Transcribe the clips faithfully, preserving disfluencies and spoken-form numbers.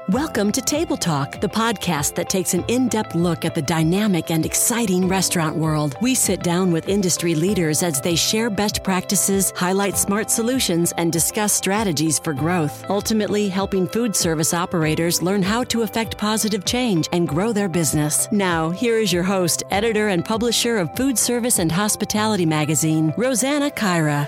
Welcome to Table Talk, the podcast that takes an in-depth look at the dynamic and exciting restaurant world. We sit down with industry leaders as they share best practices, highlight smart solutions, and discuss strategies for growth, ultimately helping food service operators learn how to effect positive change and grow their business. Now, here is your host, editor and publisher of Food Service and Hospitality magazine, Rosanna Caira.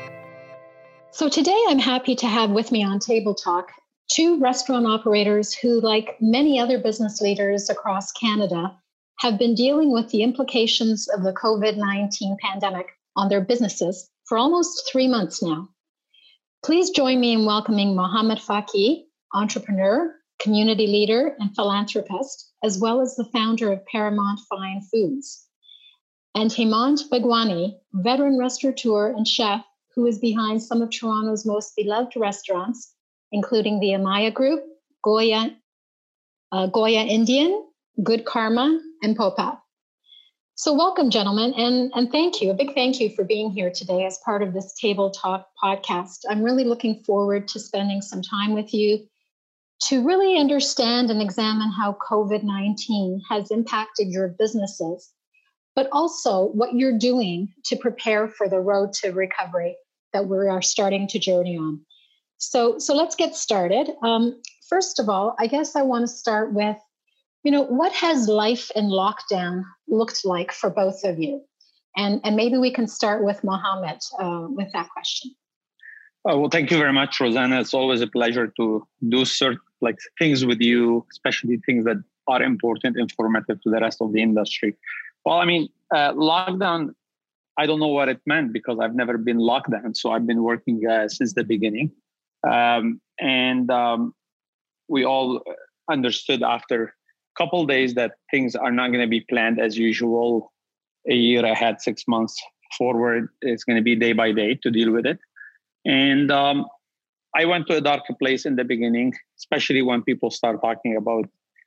So today I'm happy to have with me on Table Talk two restaurant operators who, like many other business leaders across Canada, have been dealing with the implications of the COVID nineteen pandemic on their businesses for almost three months now. Please join me in welcoming Mohamed Faki, entrepreneur, community leader, and philanthropist, as well as the founder of Paramount Fine Foods, and Hemant Bhagwani, veteran restaurateur and chef who is behind some of Toronto's most beloved restaurants, including the Amaya Group, Goya, uh, Goya Indian, Good Karma, and Popa. So welcome, gentlemen, and, and thank you. A big thank you for being here today as part of this Table Talk podcast. I'm really looking forward to spending some time with you to really understand and examine how COVID nineteen has impacted your businesses, but also what you're doing to prepare for the road to recovery that we are starting to journey on. So, so let's get started. Um, first of all, I guess I want to start with, you know, what has life in lockdown looked like for both of you? And, and maybe we can start with Mohamed uh, with that question. Oh, well, thank you very much, Rosanna. It's always a pleasure to do certain like things with you, especially things that are important, informative to the rest of the industry. Well, I mean, uh, lockdown, I don't know what it meant because I've never been locked down. So I've been working uh, since the beginning. Um, and um, we all understood after a couple of days that things are not going to be planned as usual. A year ahead, six months forward, it's going to be day by day to deal with it. And um, I went to a darker place in the beginning, especially when people start talking about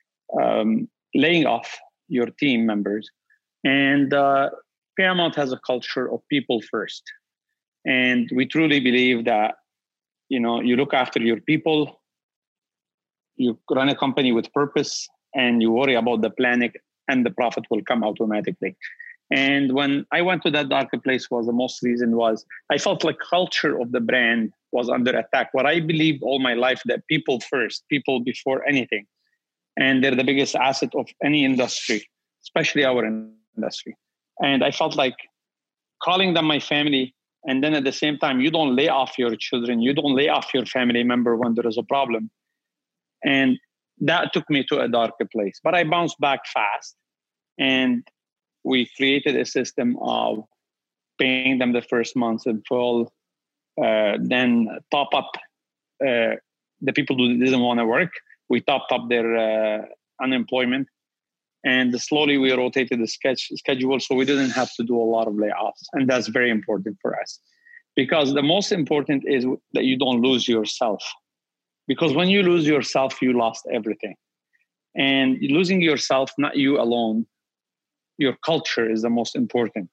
um, laying off your team members. And uh, Paramount has a culture of people first. And we truly believe that You know, you look after your people, you run a company with purpose, and you worry about the planet, and the profit will come automatically. And when I went to that darker place, was the most reason was I felt like culture of the brand was under attack. What I believed all my life, that people first, people before anything, and they're the biggest asset of any industry, especially our industry. And I felt like calling them my family. And then at the same time, you don't lay off your children. You don't lay off your family member when there is a problem. And that took me to a darker place. But I bounced back fast. And we created a system of paying them the first month in full, uh, then top up uh, the people who didn't want to work. We topped up their uh, unemployment. And slowly we rotated the sketch, schedule so we didn't have to do a lot of layoffs. And that's very important for us. Because the most important is that you don't lose yourself. Because when you lose yourself, you lost everything. And losing yourself, not you alone, your culture is the most important.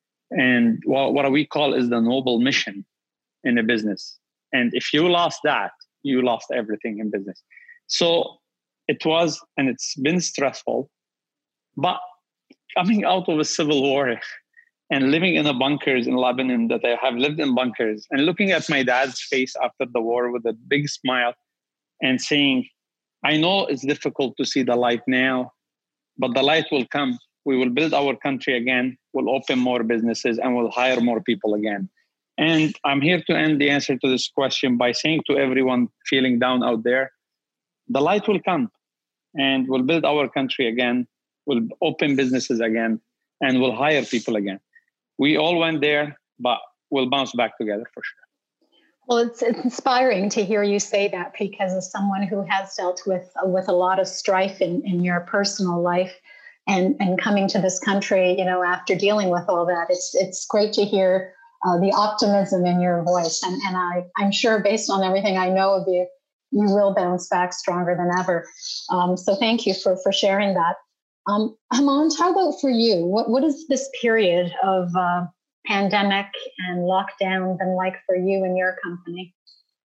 And what, what we call is the noble mission in a business. And if you lost that, you lost everything in business. So it was, and it's been stressful. But coming out of a civil war and living in the bunkers in Lebanon that I have lived in bunkers and looking at my dad's face after the war with a big smile and saying, I know it's difficult to see the light now, but the light will come. We will build our country again. We'll open more businesses and we'll hire more people again. And I'm here to end the answer to this question by saying to everyone feeling down out there, the light will come and we'll build our country again. We'll open businesses again, and we'll hire people again. We all went there, but we'll bounce back together for sure. Well, it's, it's inspiring to hear you say that because as someone who has dealt with with a lot of strife in, in your personal life and, and coming to this country, you know, after dealing with all that, it's it's great to hear uh, the optimism in your voice. And, and I, I'm sure based on everything I know of you, you will bounce back stronger than ever. Um, so thank you for, for sharing that. Um, Hemant, how about for you? What what is this period of uh, pandemic and lockdown been like for you and your company?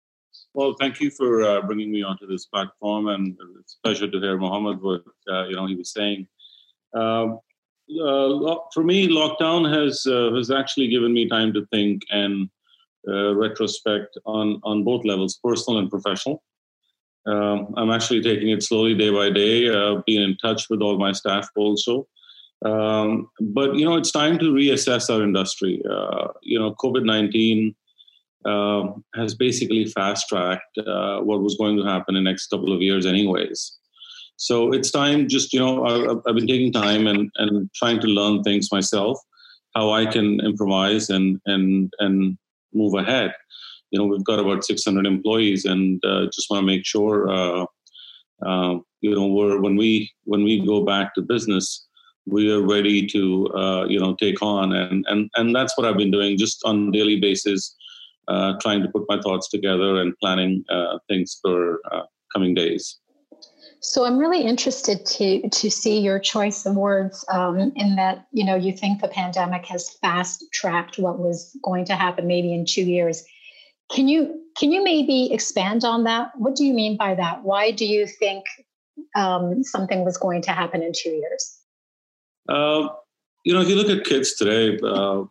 Well, thank you for uh, bringing me onto this platform, and it's a pleasure to hear Mohammed what uh, you know he was saying. Um, uh, for me, lockdown has uh, has actually given me time to think and uh, retrospect on on both levels, personal and professional. Um, I'm actually taking it slowly, day by day, uh, being in touch with all my staff also. Um, but you know, it's time to reassess our industry. Uh, you know, COVID nineteen. Uh, has basically fast-tracked uh, what was going to happen in the next couple of years anyways. So it's time just, you know, I, I've been taking time and, and trying to learn things myself, how I can improvise and and and move ahead. You know, we've got about six hundred employees, and uh, just want to make sure, uh, uh, you know, we're, when we when we go back to business, we are ready to, uh, you know, take on. And, and, and that's what I've been doing just on a daily basis. Uh, trying to put my thoughts together and planning uh, things for uh, coming days. So I'm really interested to to see your choice of words um, in that, you know, you think the pandemic has fast tracked what was going to happen maybe in two years. Can you can you maybe expand on that? What do you mean by that? Why do you think um, something was going to happen in two years? Uh, you know, if you look at kids today, uh, uh,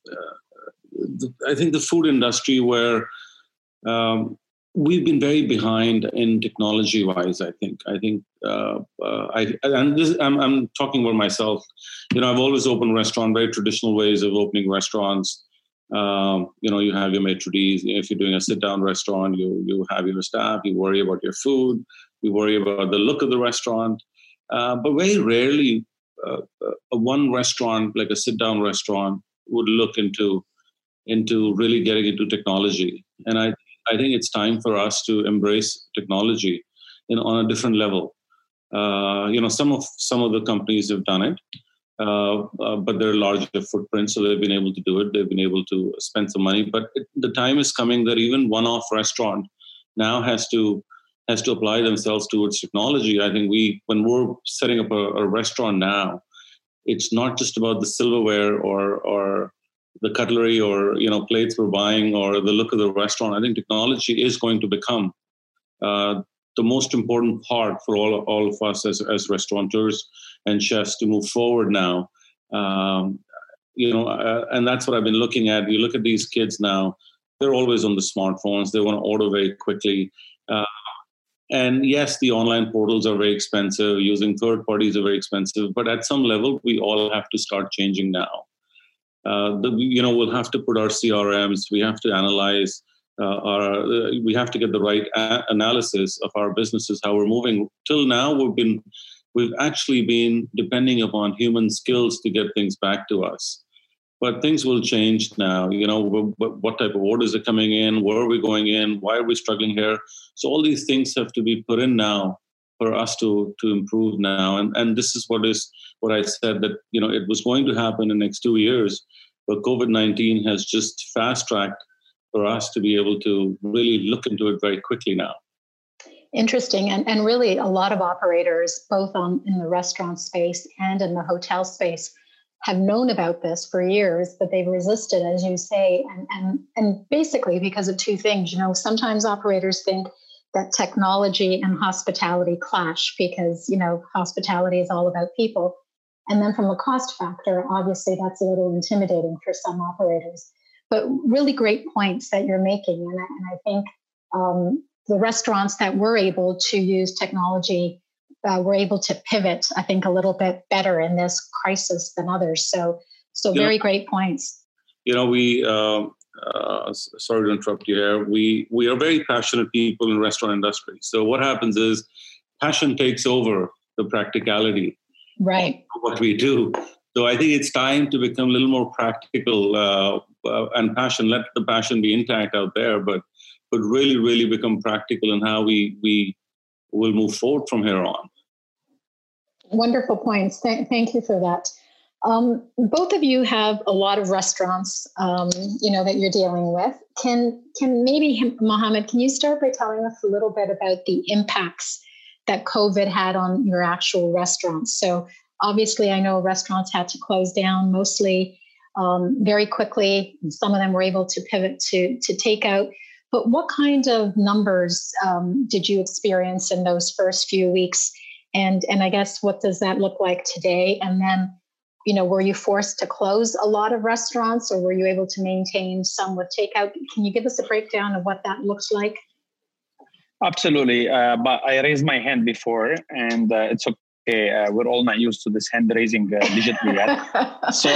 I think the food industry, where um, we've been very behind in technology-wise. I think. I think. Uh, uh, I and this, I'm, I'm talking about myself. You know, I've always opened restaurant, very traditional ways of opening restaurants. Um, you know, you have your maitre d's. If you're doing a sit-down restaurant, you you have your staff. You worry about your food. You worry about the look of the restaurant. Uh, but very rarely, uh, a one restaurant like a sit-down restaurant would look into. into really getting into technology. And I, I think it's time for us to embrace technology in, on a different level. Uh, you know, some of some of the companies have done it, uh, uh, but they're larger footprints, so they've been able to do it. They've been able to spend some money. But it, the time is coming that even one-off restaurant now has to has to apply themselves towards technology. I think we, when we're setting up a, a restaurant now, it's not just about the silverware or or the cutlery or, you know, plates we're buying or the look of the restaurant. I think technology is going to become uh, the most important part for all, all of us as, as restaurateurs and chefs to move forward now. Um, you know, uh, and that's what I've been looking at. You look at these kids now, they're always on the smartphones. They want to order very quickly. Uh, and yes, the online portals are very expensive. Using third parties are very expensive. But at some level, we all have to start changing now. Uh, the, you know, we'll have to put our C R Ms. We have to analyze uh, our. Uh, we have to get the right a- analysis of our businesses, how we're moving. Till now, we've been, we've actually been depending upon human skills to get things back to us. But things will change now. You know, what, what type of orders are coming in? Where are we going in? Why are we struggling here? So all these things have to be put in now for us to to improve now. And and this is what is what I said, that, you know, it was going to happen in the next two years, but COVID nineteen has just fast tracked for us to be able to really look into it very quickly now. Interesting. And, and really a lot of operators, both on in the restaurant space and in the hotel space, have known about this for years, but they've resisted, as you say, and, and, and basically because of two things. You know, sometimes operators think that technology and hospitality clash because, you know, hospitality is all about people. And then from a cost factor, obviously that's a little intimidating for some operators. But really great points that you're making. And I, and I think um, the restaurants that were able to use technology uh, were able to pivot, I think, a little bit better in this crisis than others. So, so you very know, great points. You know, we, uh, uh, sorry to interrupt you here. We, we are very passionate people in the restaurant industry. So what happens is passion takes over the practicality. Right. Of what we do. So I think it's time to become a little more practical uh, uh, and passion. Let the passion be intact out there, but but really, really become practical in how we we will move forward from here on. Wonderful points. Th- thank you for that. Um, both of you have a lot of restaurants, um, you know, that you're dealing with. Can can maybe Mohammed, can you start by telling us a little bit about the impacts that COVID had on your actual restaurants? So obviously, I know restaurants had to close down mostly um, very quickly. Some of them were able to pivot to to takeout. But what kind of numbers um, did you experience in those first few weeks? And, and I guess, what does that look like today? And then, you know, were you forced to close a lot of restaurants, or were you able to maintain some with takeout? Can you give us a breakdown of what that looks like? Absolutely. Uh, but I raised my hand before, and uh, it's okay. Uh, we're all not used to this hand raising uh, digitally yet. So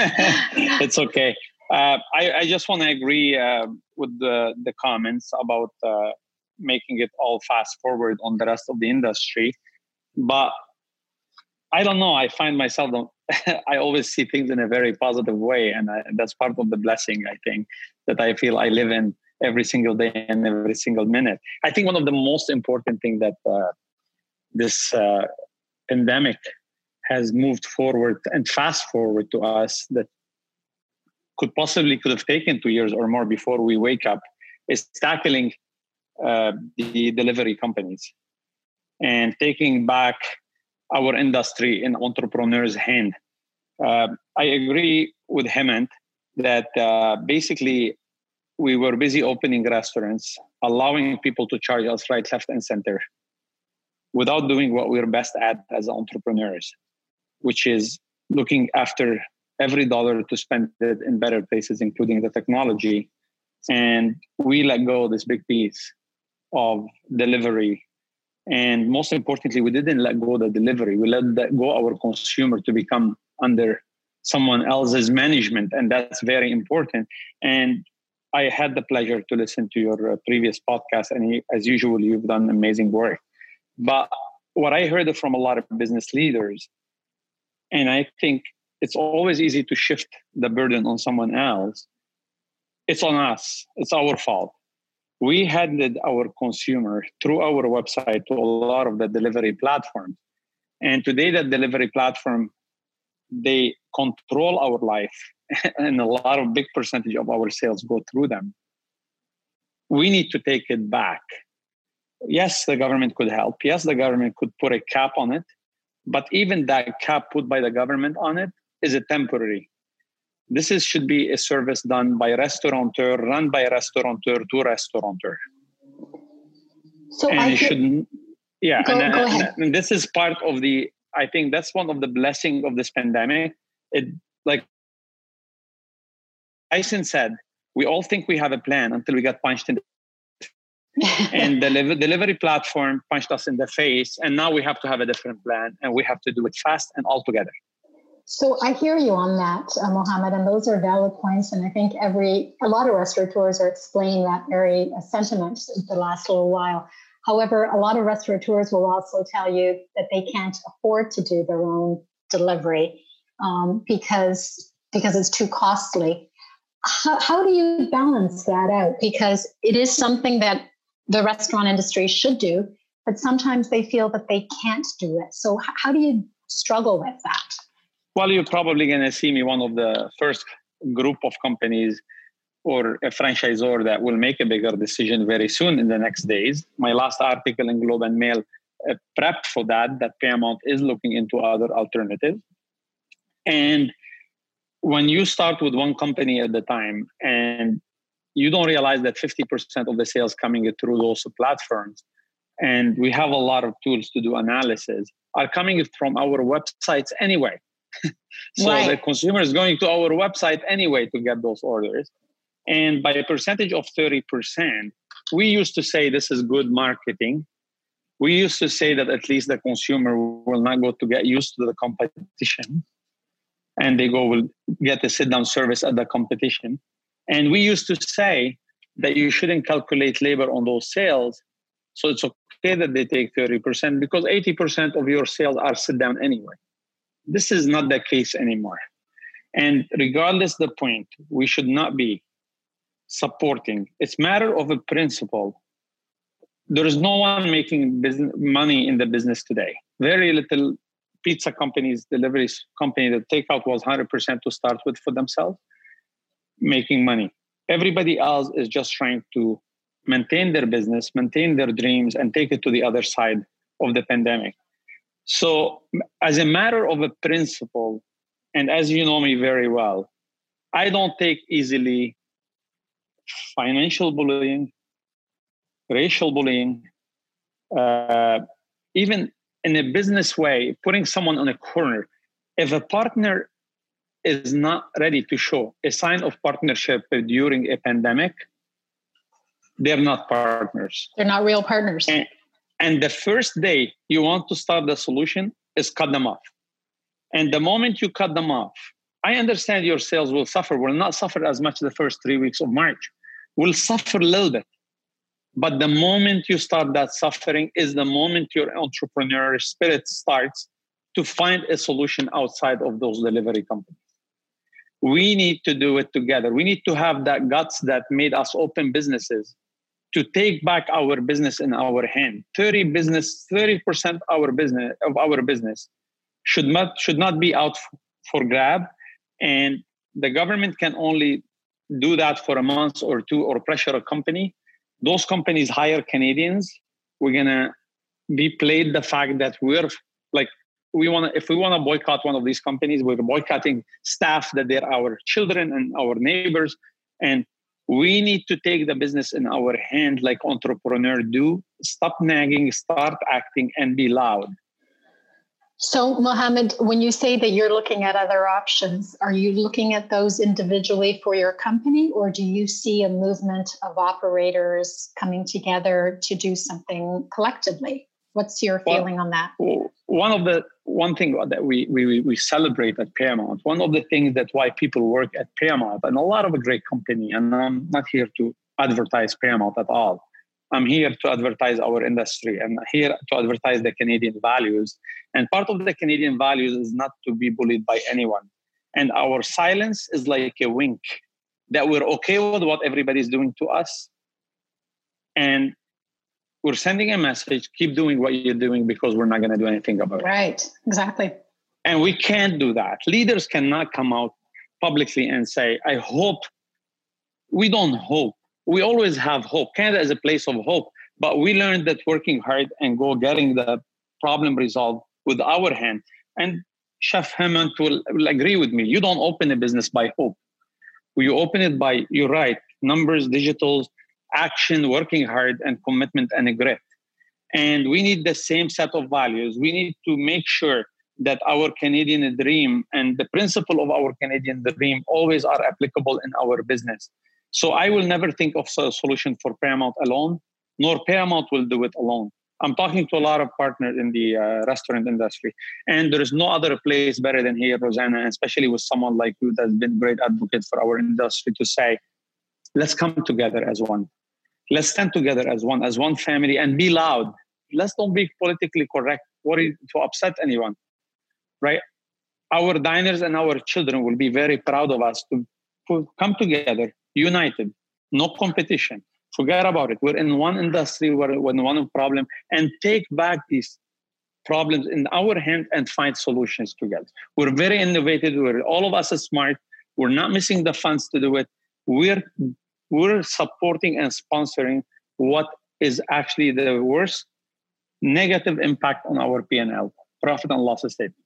it's okay. Uh, I, I just want to agree uh, with the, the comments about uh, making it all fast forward on the rest of the industry. But I don't know. I find myself, I always see things in a very positive way. And I, that's part of the blessing, I think, that I feel I live in every single day and every single minute. I think one of the most important things that uh, this uh, pandemic has moved forward and fast forward to us, that could possibly could have taken two years or more before we wake up, is tackling uh, the delivery companies and taking back our industry in entrepreneurs' hand. Uh, I agree with Hemant that uh, basically we were busy opening restaurants, allowing people to charge us right, left, and center without doing what we're best at as entrepreneurs, which is looking after every dollar to spend it in better places, including the technology. And we let go of this big piece of delivery. And most importantly, we didn't let go of the delivery. We let that go our consumer to become under someone else's management. And that's very important. And I had the pleasure to listen to your uh, previous podcast. And as usual, you've done amazing work. But what I heard from a lot of business leaders, and I think it's always easy to shift the burden on someone else. It's on us. It's our fault. We handed our consumer through our website to a lot of the delivery platforms. And today that delivery platform, they control our life, and a lot of big percentage of our sales go through them. We need to take it back. Yes, the government could help. Yes, the government could put a cap on it. But even that cap put by the government on it is a temporary. This is, should be a service done by a restaurateur, run by a restaurateur to restaurateur. So and I it shouldn't, yeah. Go, and, go and, ahead. and this is part of the, I think that's one of the blessings of this pandemic. It, like Tyson said, we all think we have a plan until we get punched in the and the deliver, delivery platform punched us in the face. And now we have to have a different plan, and we have to do it fast and all together. So I hear you on that, uh, Mohammed, and those are valid points. And I think every a lot of restaurateurs are explaining that very uh, sentiment the last little while. However, a lot of restaurateurs will also tell you that they can't afford to do their own delivery um, because because it's too costly. How, how do you balance that out? Because it is something that the restaurant industry should do, but sometimes they feel that they can't do it. So h- how do you struggle with that? Well, you're probably going to see me one of the first group of companies or a franchisor that will make a bigger decision very soon in the next days. My last article in Globe and Mail uh, prepped for that, that Paramount is looking into other alternatives. And when you start with one company at the time and you don't realize that fifty percent of the sales coming through those platforms, and we have a lot of tools to do analysis, are coming from our websites anyway. So right. The consumer is going to our website anyway to get those orders. And by a percentage of thirty percent, we used to say this is good marketing. We used to say that at least the consumer will not go to get used to the competition, and they go will get a sit-down service at the competition. And we used to say that you shouldn't calculate labor on those sales. So it's okay that they take thirty percent because eighty percent of your sales are sit-down anyway. This is not the case anymore. And regardless the point, we should not be supporting. It's a matter of a principle. There is no one making business money in the business today. Very little pizza companies, delivery company, the takeout was one hundred percent to start with for themselves, making money. Everybody else is just trying to maintain their business, maintain their dreams, and take it to the other side of the pandemic. So as a matter of a principle, and as you know me very well, I don't take easily financial bullying, racial bullying, uh, even in a business way, putting someone on a corner. If a partner is not ready to show a sign of partnership during a pandemic, they're not partners. They're not real partners. And, and the first day you want to start the solution is cut them off. And the moment you cut them off, I understand your sales will suffer, will not suffer as much the first three weeks of March. Will suffer a little bit. But the moment you start that suffering is the moment your entrepreneurial spirit starts to find a solution outside of those delivery companies. We need to do it together. We need to have that guts that made us open businesses to take back our business in our hand. thirty business, thirty percent our business of our business should not should not be out for grab, and the government can only do that for a month or two or pressure a company. Those companies hire Canadians. We're gonna be played the fact that we're like we want to. If we want to boycott one of these companies, we're boycotting staff that they're our children and our neighbors, and we need to take the business in our hand like entrepreneurs do. Stop nagging, start acting, and be loud. So, Mohammed, when you say that you're looking at other options, are you looking at those individually for your company, or do you see a movement of operators coming together to do something collectively? What's your feeling well, on that? One of the one thing that we, we we celebrate at Paramount, one of the things that why people work at Paramount, and a lot of a great company, and I'm not here to advertise Paramount at all. I'm here to advertise our industry and here to advertise the Canadian values. And part of the Canadian values is not to be bullied by anyone. And our silence is like a wink that we're okay with what everybody's doing to us. And we're sending a message, keep doing what you're doing because we're not going to do anything about it. Right, exactly. And we can't do that. Leaders cannot come out publicly and say, I hope. We don't hope. We always have hope. Canada is a place of hope, but we learned that working hard and go getting the problem resolved with our hand. And Chef Hemant will, will agree with me. You don't open a business by hope. You open it by, you're right, numbers, digitals, action, working hard, and commitment and grit. And we need the same set of values. We need to make sure that our Canadian dream and the principle of our Canadian dream always are applicable in our business. So I will never think of a solution for Paramount alone, nor Paramount will do it alone. I'm talking to a lot of partners in the uh, restaurant industry, and there is no other place better than here, Rosanna, and especially with someone like you that's been a great advocate for our industry to say, let's come together as one. Let's stand together as one, as one family, and be loud. Let's don't be politically correct, worried to upset anyone, right? Our diners and our children will be very proud of us to, to come together, united, no competition. Forget about it. We're in one industry, we're in one problem, and take back these problems in our hand and find solutions together. We're very innovative. We're, all of us are smart. We're not missing the funds to do it. We're, we're supporting and sponsoring what is actually the worst negative impact on our P and L, profit and loss statement.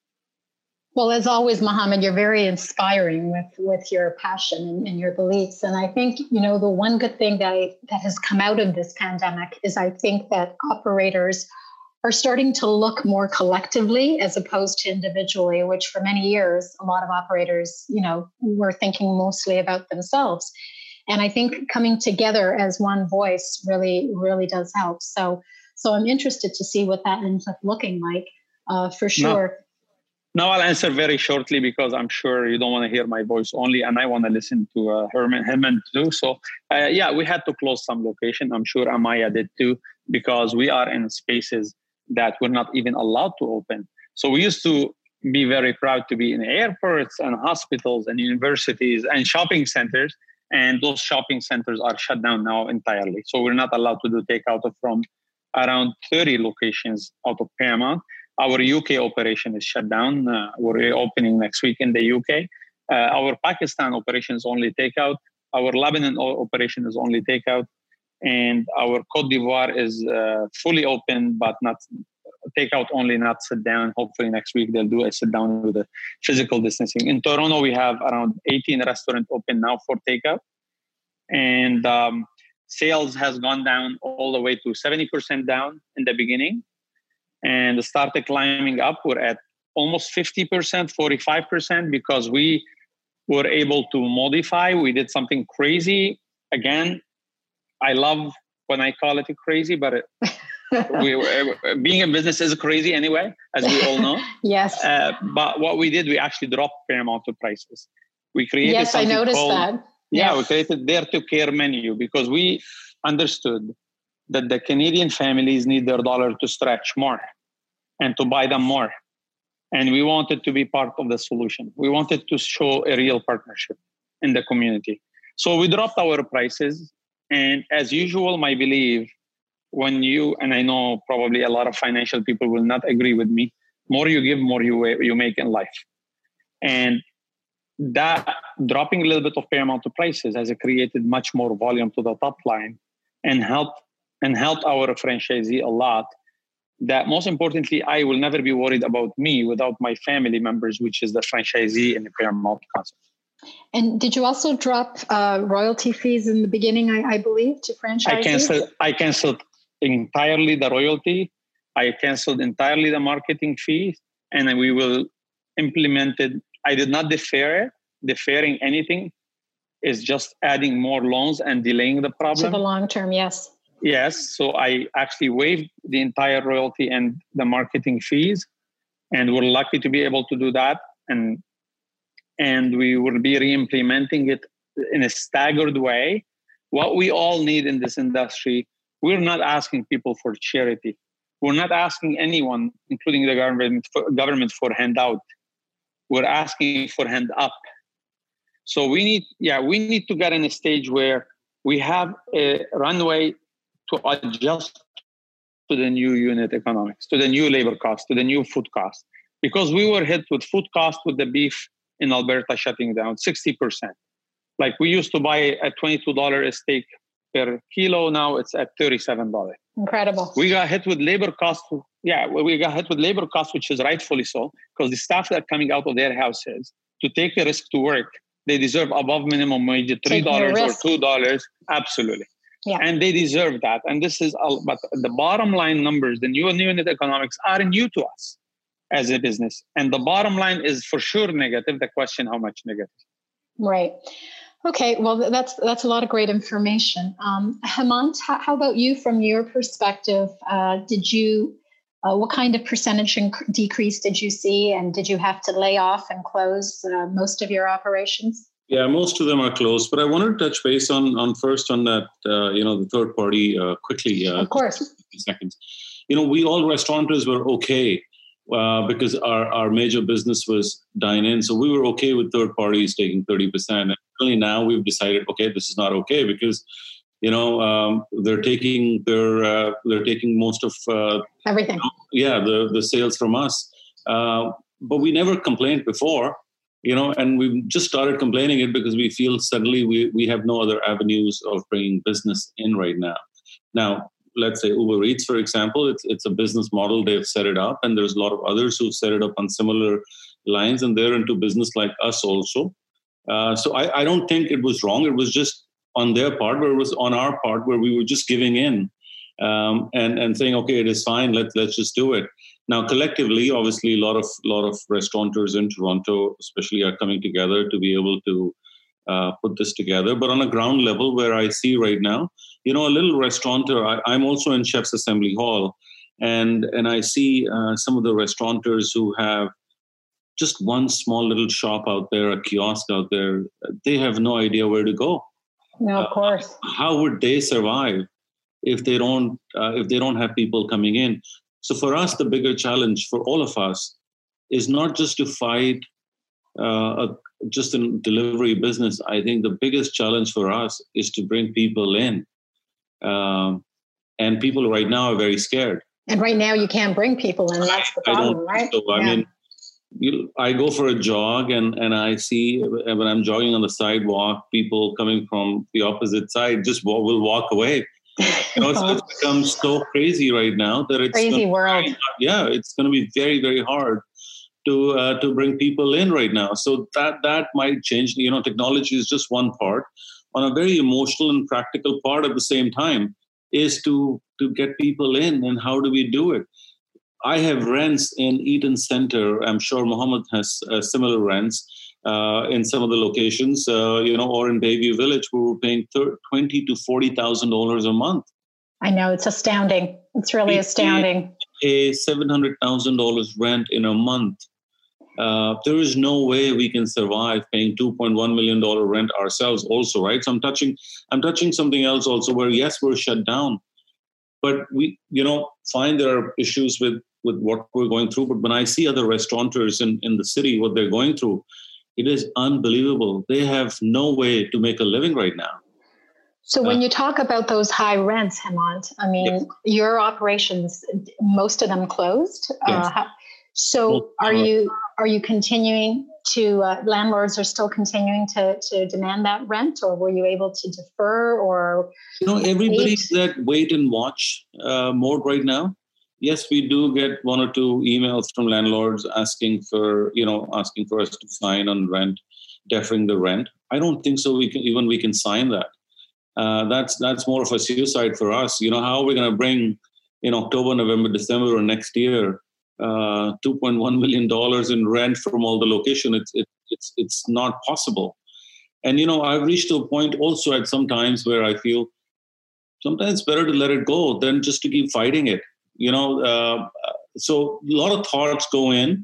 Well, as always, Mohammed, you're very inspiring with, with your passion and, and your beliefs. And I think, you know, the one good thing that, I, that has come out of this pandemic is I think that operators are starting to look more collectively as opposed to individually, which for many years, a lot of operators, you know, were thinking mostly about themselves. And I think coming together as one voice really, really does help. So, so I'm interested to see what that ends up looking like, uh, for sure. No. Now I'll answer very shortly because I'm sure you don't want to hear my voice only, and I want to listen to uh, Herman, Herman too. So uh, yeah, we had to close some location. I'm sure Amaya did too, because we are in spaces that we're not even allowed to open. So we used to be very proud to be in airports and hospitals and universities and shopping centers, and those shopping centers are shut down now entirely. So we're not allowed to do takeout from around thirty locations out of Paramount. Our U K operation is shut down. Uh, we're opening next week in the U K. Uh, our Pakistan operation is only takeout. Our Lebanon operation is only takeout. And our Cote d'Ivoire is uh, fully open, but not takeout only, not sit down. Hopefully next week they'll do a sit down with the physical distancing. In Toronto, we have around eighteen restaurants open now for takeout. And um, sales has gone down all the way to seventy percent down in the beginning and started climbing up. We're at almost fifty percent, forty-five percent because we were able to modify. We did something crazy. Again, I love when I call it crazy, but it, we, being in business is crazy anyway, as we all know. Yes. Uh, but what we did, we actually dropped Paramount to prices. We created yes, I noticed called, that. Yeah, yes. we created Dare to Care menu because we understood that the Canadian families need their dollar to stretch more and to buy them more. And we wanted to be part of the solution. We wanted to show a real partnership in the community. So we dropped our prices. And as usual, my belief, when you, and I know probably a lot of financial people will not agree with me, more you give, more you you make in life. And that dropping a little bit of Paramount to prices has created much more volume to the top line and helped and helped our franchisee a lot. That most importantly, I will never be worried about me without my family members, which is the franchisee and the Paramount concept. And did you also drop uh, royalty fees in the beginning, I, I believe, to franchisees? I canceled, I canceled entirely the royalty. I canceled entirely the marketing fee, and we will implement it. I did not defer it. Deferring anything is just adding more loans and delaying the problem. To the long term, yes. Yes. So I actually waived the entire royalty and the marketing fees, and we're lucky to be able to do that. And and we will be re-implementing it in a staggered way. What we all need in this industry, we're not asking people for charity. We're not asking anyone, including the government, for, government for handout. We're asking for hand up. So we need, yeah, we need to get in a stage where we have a runway to adjust to the new unit economics, to the new labor cost, to the new food cost. Because we were hit with food cost with the beef in Alberta shutting down sixty percent. Like we used to buy at twenty-two dollars a steak per kilo. Now it's at thirty-seven dollars. Incredible. We got hit with labor cost. Yeah, we got hit with labor cost, which is rightfully so, because the staff that are coming out of their houses to take a risk to work, they deserve above minimum wage, three dollars or two dollars. Absolutely. Yeah. And they deserve that. And this is, but the bottom line numbers, the new unit economics are new to us as a business. And the bottom line is for sure negative. The question, how much negative? Right. Okay. Well, that's that's a lot of great information. Um, Hemant, how, how about you from your perspective? Uh, did you, uh, what kind of percentage inc- decrease did you see? And did you have to lay off and close uh, most of your operations? Yeah, most of them are closed. But I wanted to touch base on, on first on that, uh, you know, the third party uh, quickly. Uh, of course. Seconds. You know, we all restaurateurs were okay. Uh, because our, our major business was dine-in. So we were okay with third parties taking thirty percent. And only now we've decided, okay, this is not okay because, you know, um, they're taking their, uh, they're taking most of... Uh, Everything. You know, yeah, the, the sales from us. Uh, but we never complained before, you know, and we've just started complaining it because we feel suddenly we, we have no other avenues of bringing business in right now. Now, let's say Uber Eats, for example, it's it's a business model. They've set it up, and there's a lot of others who've set it up on similar lines, and they're into business like us also. Uh, so I, I don't think it was wrong. It was just on their part, where it was on our part, where we were just giving in um, and and saying, okay, it is fine. Let's let's just do it. Now, collectively, obviously, a lot of lot of restaurateurs in Toronto, especially, are coming together to be able to uh, put this together. But on a ground level, where I see right now, you know, a little restaurateur, I, I'm also in Chef's Assembly Hall, and and I see uh, some of the restaurateurs who have just one small little shop out there, a kiosk out there. They have no idea where to go. No, of course. Uh, how would they survive if they don't uh, if they don't have people coming in? So for us, the bigger challenge for all of us is not just to fight uh, a, just a delivery business. I think the biggest challenge for us is to bring people in. Um, and people right now are very scared. And right now you can't bring people in. That's the problem, right? So, I yeah. mean, you, I go for a jog and, and I see when I'm jogging on the sidewalk, people coming from the opposite side just will, will walk away. You know, so it's become so crazy right now that it's crazy gonna, world. Yeah, it's going to be very, very hard to uh, to bring people in right now. So that that might change. You know, technology is just one part. on a very emotional and practical part at the same time is to, to get people in. And how do we do it? I have rents in Eaton Center. I'm sure Mohammed has uh, similar rents uh, in some of the locations, uh, you know, or in Bayview Village, where we're paying twenty to forty thousand dollars a month. I know, it's astounding. It's really we astounding. A seven hundred thousand dollars rent in a month. Uh, there is no way we can survive paying two point one million dollars rent ourselves also, right? So I'm touching, I'm touching something else also where, yes, we're shut down, but we, you know, find there are issues with, with what we're going through. But when I see other restaurateurs in, in the city, what they're going through, it is unbelievable. They have no way to make a living right now. So when you talk about those high rents, Hemant, I mean, yes. your operations, most of them closed. Yes. Uh, how, so are you are you continuing to, uh, landlords are still continuing to, to demand that rent, or were you able to defer or? You know, everybody's that wait and watch uh, mode right now. Yes, we do get one or two emails from landlords asking for, you know, asking for us to sign on rent, deferring the rent. I don't think so. We can, even we can sign that. Uh, that's that's more of a suicide for us. You know, how are we going to bring in October, November, December, or next year uh, two point one million dollars in rent from all the location? It's it, it's it's not possible. And you know, I've reached to a point also at some times where I feel sometimes it's better to let it go than just to keep fighting it. You know, uh, so a lot of thoughts go in.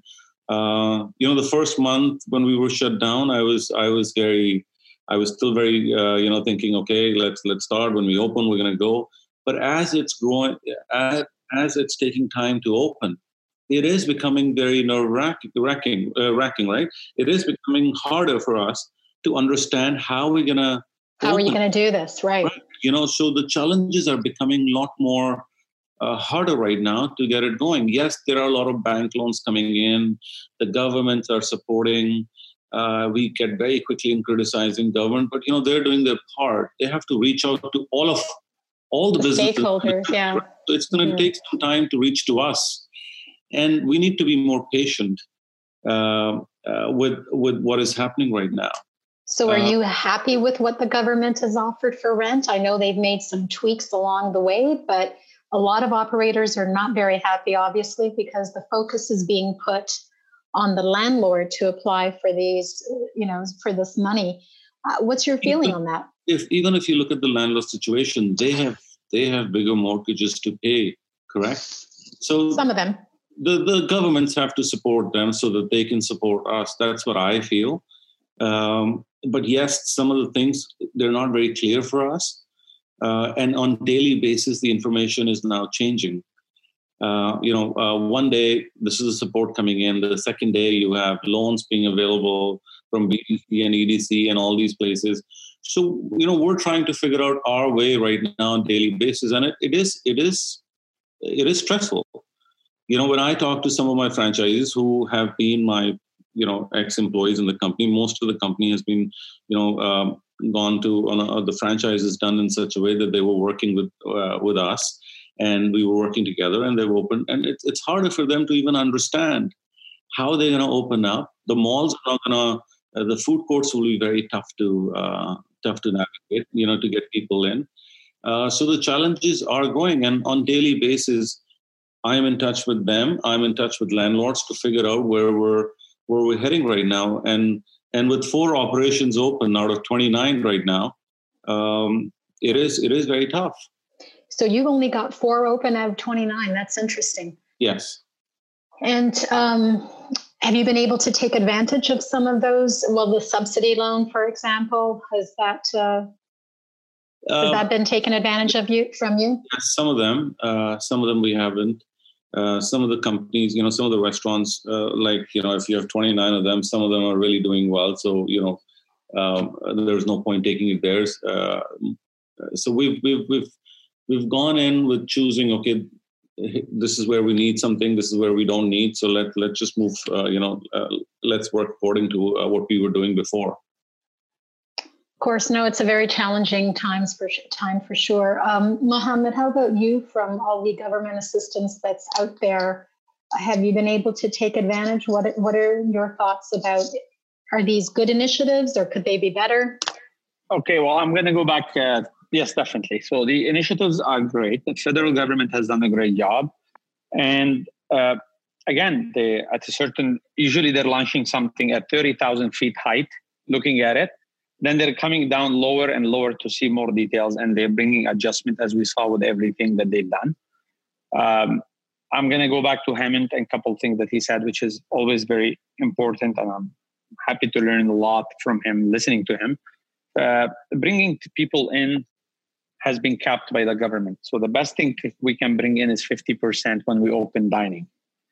Uh, you know, the first month when we were shut down, I was I was very. I was still very, uh, you know, thinking, okay, let's let's start. When we open, we're going to go. But as it's growing, as, as it's taking time to open, it is becoming very nerve-wracking, wracking, uh, wracking, right? It is becoming harder for us to understand how we're going to. How open. Are you going to do this, right? right? You know, so the challenges are becoming a lot more uh, harder right now to get it going. Yes, there are a lot of bank loans coming in. The governments are supporting. Uh, we get very quickly in criticizing government, but you know they're doing their part. They have to reach out to all of all the, the businesses. Stakeholders, yeah. So it's going to mm-hmm. take some time to reach to us, and we need to be more patient uh, uh, with with what is happening right now. So, are uh, you happy with what the government has offered for rent? I know they've made some tweaks along the way, but a lot of operators are not very happy, obviously, because the focus is being put on the landlord to apply for these, you know, for this money. Uh, what's your feeling even, on that? If even if you look at the landlord situation, they have they have bigger mortgages to pay, correct? So some of them, the the governments have to support them so that they can support us. That's what I feel. Um, but yes, some of the things they're not very clear for us, uh, and on daily basis, the information is now changing. Uh, you know, uh, one day this is the support coming in. The second day you have loans being available from B D C and E D C and all these places. So, you know, we're trying to figure out our way right now on a daily basis. And it, it is, it is, it is stressful. You know, when I talk to some of my franchisees who have been my, you know, ex-employees in the company, most of the company has been, you know, um, gone to, on a, the franchise is done in such a way that they were working with, uh, with us. And we were working together and they've opened. And it's it's harder for them to even understand how they're going to open up. The malls are not going to, uh, the food courts will be very tough to, uh, tough to navigate, you know, to get people in. Uh, so the challenges are going. And on daily basis, I'm in touch with them. I'm in touch with landlords to figure out where we're, where we're heading right now. And, and with four operations open out of twenty-nine right now, um, it is, it is very tough. So you've only got four open out of twenty-nine. That's interesting. Yes. And um, have you been able to take advantage of some of those? Well, the subsidy loan, for example, has that uh, has uh, that been taken advantage of you from you? Yes, some of them. Uh, some of them we haven't. Uh, some of the companies, you know, some of the restaurants, uh, like, you know, if you have twenty-nine of them, some of them are really doing well. So, you know, um, there's no point taking it theirs. Uh, so we've we've we've. We've gone in with choosing, okay, this is where we need something, this is where we don't need. So let, let's just move, uh, you know, uh, let's work according to uh, what we were doing before. Of course, no, it's a very challenging times for time for sure. Um, Mohammed, how about you from all the government assistance that's out there? Have you been able to take advantage? What What are your thoughts about, are these good initiatives or could they be better? Okay, well, I'm going to go back. Uh, yes, definitely. So the initiatives are great. The federal government has done a great job. And uh, again, they at a certain, usually they're launching something at thirty thousand feet height, looking at it. Then they're coming down lower and lower to see more details, and they're bringing adjustment, as we saw with everything that they've done. Um, I'm going to go back to Hammond and a couple of things that he said, which is always very important. And I'm happy to learn a lot from him, listening to him. Uh, bringing people in has been capped by the government. So the best thing we can bring in is fifty percent when we open dining.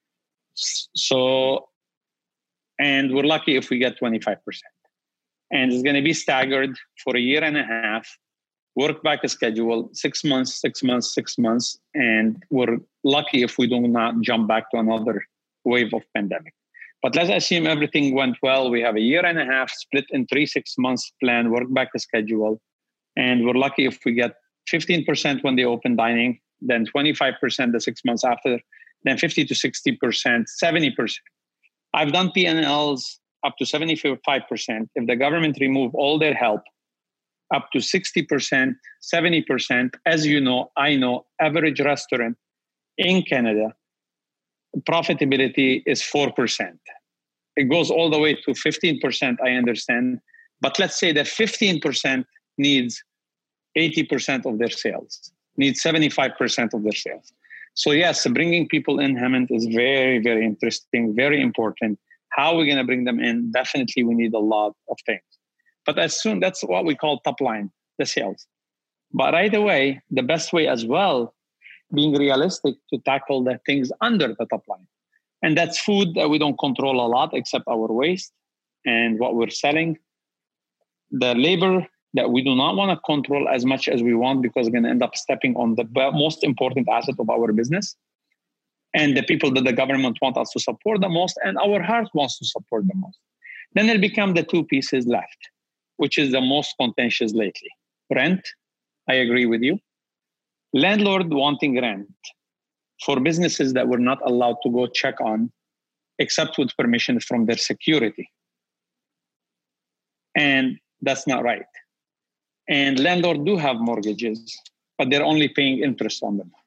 So, and we're lucky if we get twenty-five percent. And it's going to be staggered for a year and a half, work back a schedule, six months, six months, six months. And we're lucky if we do not jump back to another wave of pandemic. But let's assume everything went well. We have a year and a half split in three, six months plan, work back a schedule. And we're lucky if we get fifteen percent when they open dining, then twenty-five percent the six months after, then fifty to sixty percent, seventy percent. I've done P and Ls up to seventy-five percent. If the government remove all their help, up to sixty percent, seventy percent. As you know, I know, average restaurant in Canada, profitability is four percent. It goes all the way to fifteen percent, I understand. But let's say that fifteen percent needs eighty percent of their sales, needs seventy-five percent of their sales. So yes, bringing people in, Hammond, is very, very interesting, very important. How are we going to bring them in? Definitely, we need a lot of things. But as soon, that's what we call top line, the sales. But right away, the best way as well, being realistic to tackle the things under the top line. And that's food that we don't control a lot, except our waste and what we're selling. The labor that we do not want to control as much as we want, because we're going to end up stepping on the most important asset of our business. And the people that the government wants us to support the most, and our heart wants to support the most. Then it'll become the two pieces left, which is the most contentious lately. Rent, I agree with you. Landlord wanting rent for businesses that were not allowed to go check on, except with permission from their security. And that's not right. And landlords do have mortgages, but they're only paying interest on them.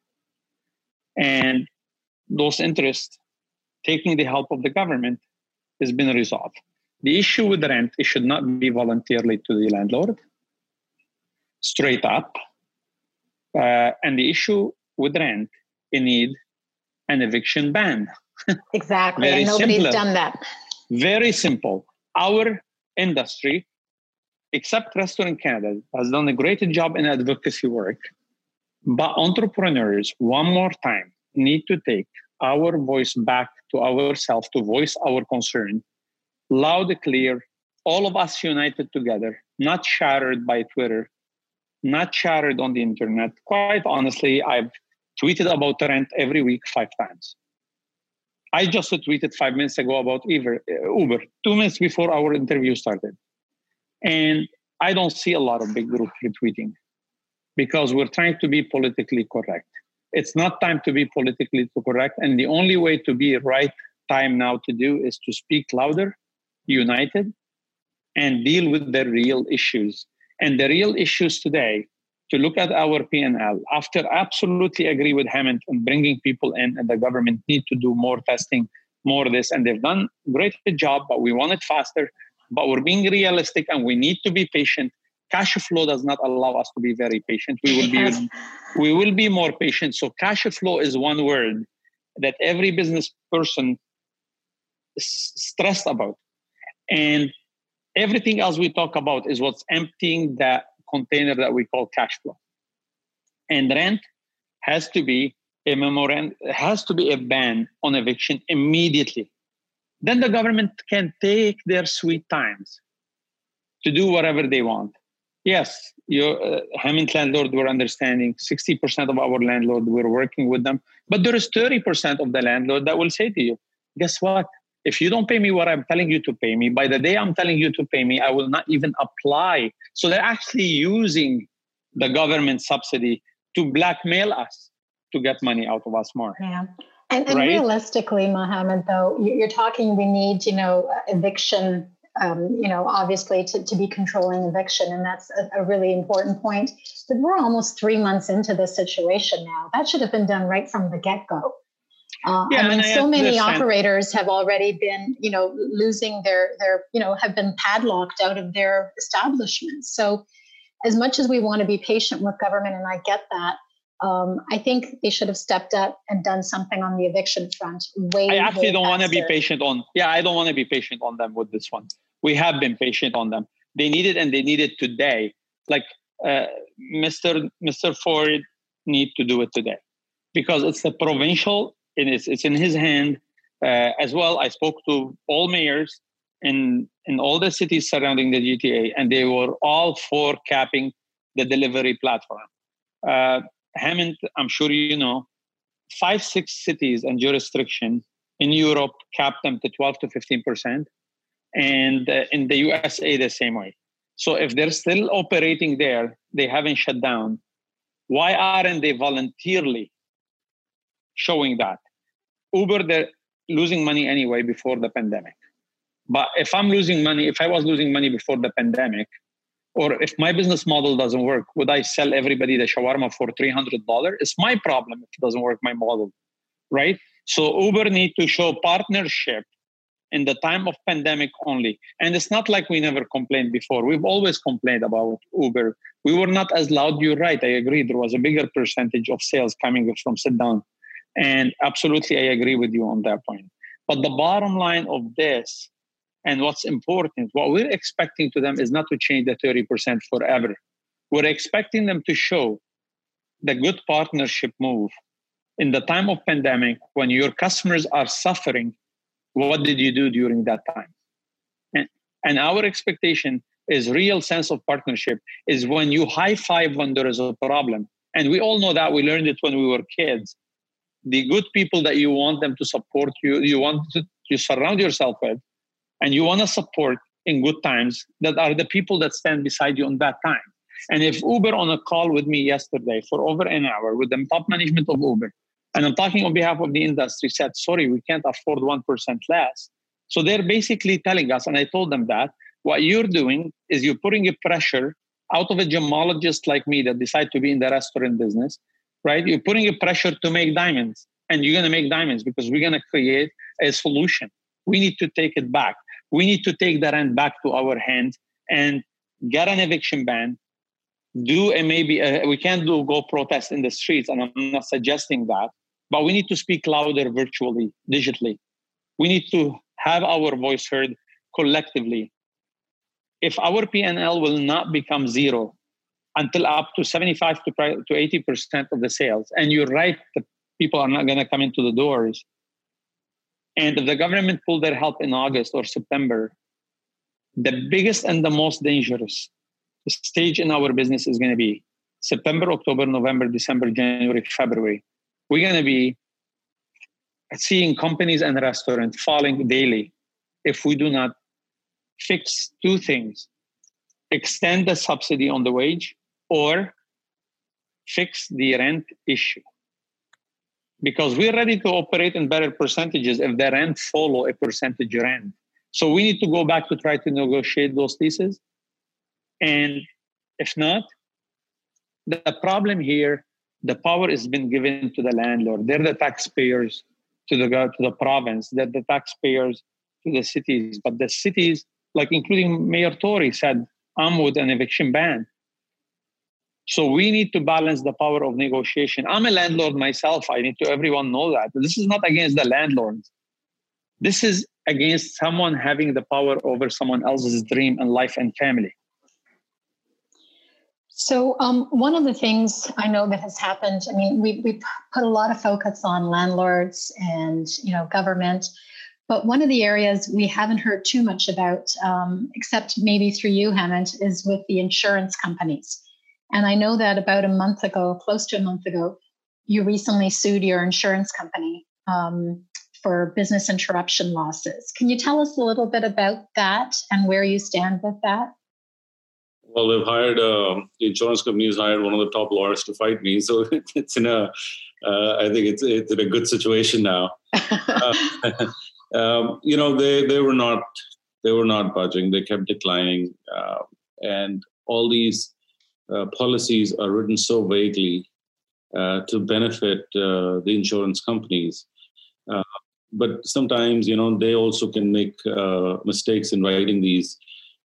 And those interests, taking the help of the government, has been resolved. The issue with rent, it should not be voluntarily to the landlord, straight up. Uh, and the issue with rent, it need an eviction ban. Exactly, Very and nobody's simpler. done that. Very simple. Our industry, except Restaurant Canada, has done a great job in advocacy work. But entrepreneurs, one more time, need to take our voice back to ourselves, to voice our concern, loud and clear, all of us united together, not shattered by Twitter, not shattered on the internet. Quite honestly, I've tweeted about rent every week five times. I just tweeted five minutes ago about Uber, Uber, two minutes before our interview started. And I don't see a lot of big group retweeting because we're trying to be politically correct. It's not time to be politically correct. And the only way to be right time now to do is to speak louder, united, and deal with the real issues. And the real issues today, to look at our P and L, after absolutely agree with Hammond on bringing people in, and the government need to do more testing, more of this, and they've done a great job, but we want it faster, but we're being realistic and we need to be patient. Cash flow does not allow us to be very patient. We will Yes. be, we will be more patient. So cash flow is one word that every business person is stressed about. And everything else we talk about is what's emptying that container that we call cash flow. And rent has to be a memorandum, has to be a ban on eviction immediately. Then the government can take their sweet times to do whatever they want. Yes, your uh, Hammond landlord, we're understanding sixty percent of our landlord, we're working with them. But there is thirty percent of the landlord that will say to you, guess what? If you don't pay me what I'm telling you to pay me, by the day I'm telling you to pay me, I will not even apply. So they're actually using the government subsidy to blackmail us to get money out of us more. Yeah. And, and Right? realistically, Mohammed, though, you- you're talking, we need, you know, eviction um, you know, obviously to, to be controlling eviction. And that's a, a really important point. But we're almost three months into this situation now. That should have been done right from the get-go. Uh, yeah, I mean, I so many operators have already been, you know, losing their, their, you know, have been padlocked out of their establishments. So as much as we want to be patient with government, and I get that, um, I think they should have stepped up and done something on the eviction front. Way, I actually way don't want to be faster. patient on, yeah, I don't want to be patient on them with this one. We have been patient on them. They need it and they need it today. Like uh, Mister Mister Ford need to do it today because it's the provincial, and it's, it's in his hand uh, as well. I spoke to all mayors in, in all the cities surrounding the G T A, and they were all for capping the delivery platform. Uh, Hammond, I'm sure you know, five, six cities and jurisdictions in Europe capped them to twelve to fifteen percent. And uh, in the U S A, the same way. So if they're still operating there, they haven't shut down. Why aren't they voluntarily showing that? Uber, they're losing money anyway before the pandemic. But if I'm losing money, if I was losing money before the pandemic, or if my business model doesn't work, would I sell everybody the shawarma for three hundred dollars? It's my problem if it doesn't work, my model, right? So Uber need to show partnership in the time of pandemic only. And it's not like we never complained before. We've always complained about Uber. We were not as loud. You're right. I agree. There was a bigger percentage of sales coming from sit down. And absolutely, I agree with you on that point. But the bottom line of this, and what's important, what we're expecting to them is not to change the thirty percent forever. We're expecting them to show the good partnership move in the time of pandemic when your customers are suffering. What did you do during that time? And, and our expectation is real sense of partnership is when you high five when there is a problem. And we all know that. We learned it when we were kids. The good people that you want them to support you, you want to you surround yourself with, and you want to support in good times, that are the people that stand beside you in bad time. And if Uber on a call with me yesterday for over an hour with the top management of Uber, and I'm talking on behalf of the industry, said, sorry, we can't afford one percent less. So they're basically telling us, and I told them that, what you're doing is you're putting a pressure out of a gemologist like me that decide to be in the restaurant business, right? You're putting a pressure to make diamonds, and you're going to make diamonds because we're going to create a solution. We need to take it back. We need to take the rent back to our hands and get an eviction ban. Do a maybe, a, we can't do go protest in the streets, and I'm not suggesting that, but we need to speak louder virtually, digitally. We need to have our voice heard collectively. If our P and L will not become zero until up to seventy-five to eighty percent of the sales, and you're right, the people are not going to come into the doors. And if the government pull their help in August or September, the biggest and the most dangerous stage in our business is going to be September, October, November, December, January, February. We're going to be seeing companies and restaurants falling daily if we do not fix two things: extend the subsidy on the wage or fix the rent issue. Because we're ready to operate in better percentages if the rent follow a percentage rent. So we need to go back to try to negotiate those leases. And if not, the problem here, the power has been given to the landlord. They're the taxpayers to the, to the province. They're the taxpayers to the cities. But the cities, like including Mayor Tory said, I'm with an eviction ban. So we need to balance the power of negotiation. I'm a landlord myself. I need to everyone know that. This is not against the landlords. This is against someone having the power over someone else's dream and life and family. So um, one of the things I know that has happened, I mean, we we put a lot of focus on landlords and, you know, government, but one of the areas we haven't heard too much about, um, except maybe through you, Hammond, is with the insurance companies. And I know that about a month ago, close to a month ago, you recently sued your insurance company um, for business interruption losses. Can you tell us a little bit about that and where you stand with that? Well, they've hired, uh, the insurance company has hired one of the top lawyers to fight me. So it's in a, uh, I think it's, it's in a good situation now. uh, um, you know, they, they were not, they were not budging. They kept declining. Uh, and all these uh, policies are written so vaguely uh, to benefit uh, the insurance companies. Uh, but sometimes, you know, they also can make uh, mistakes in writing these.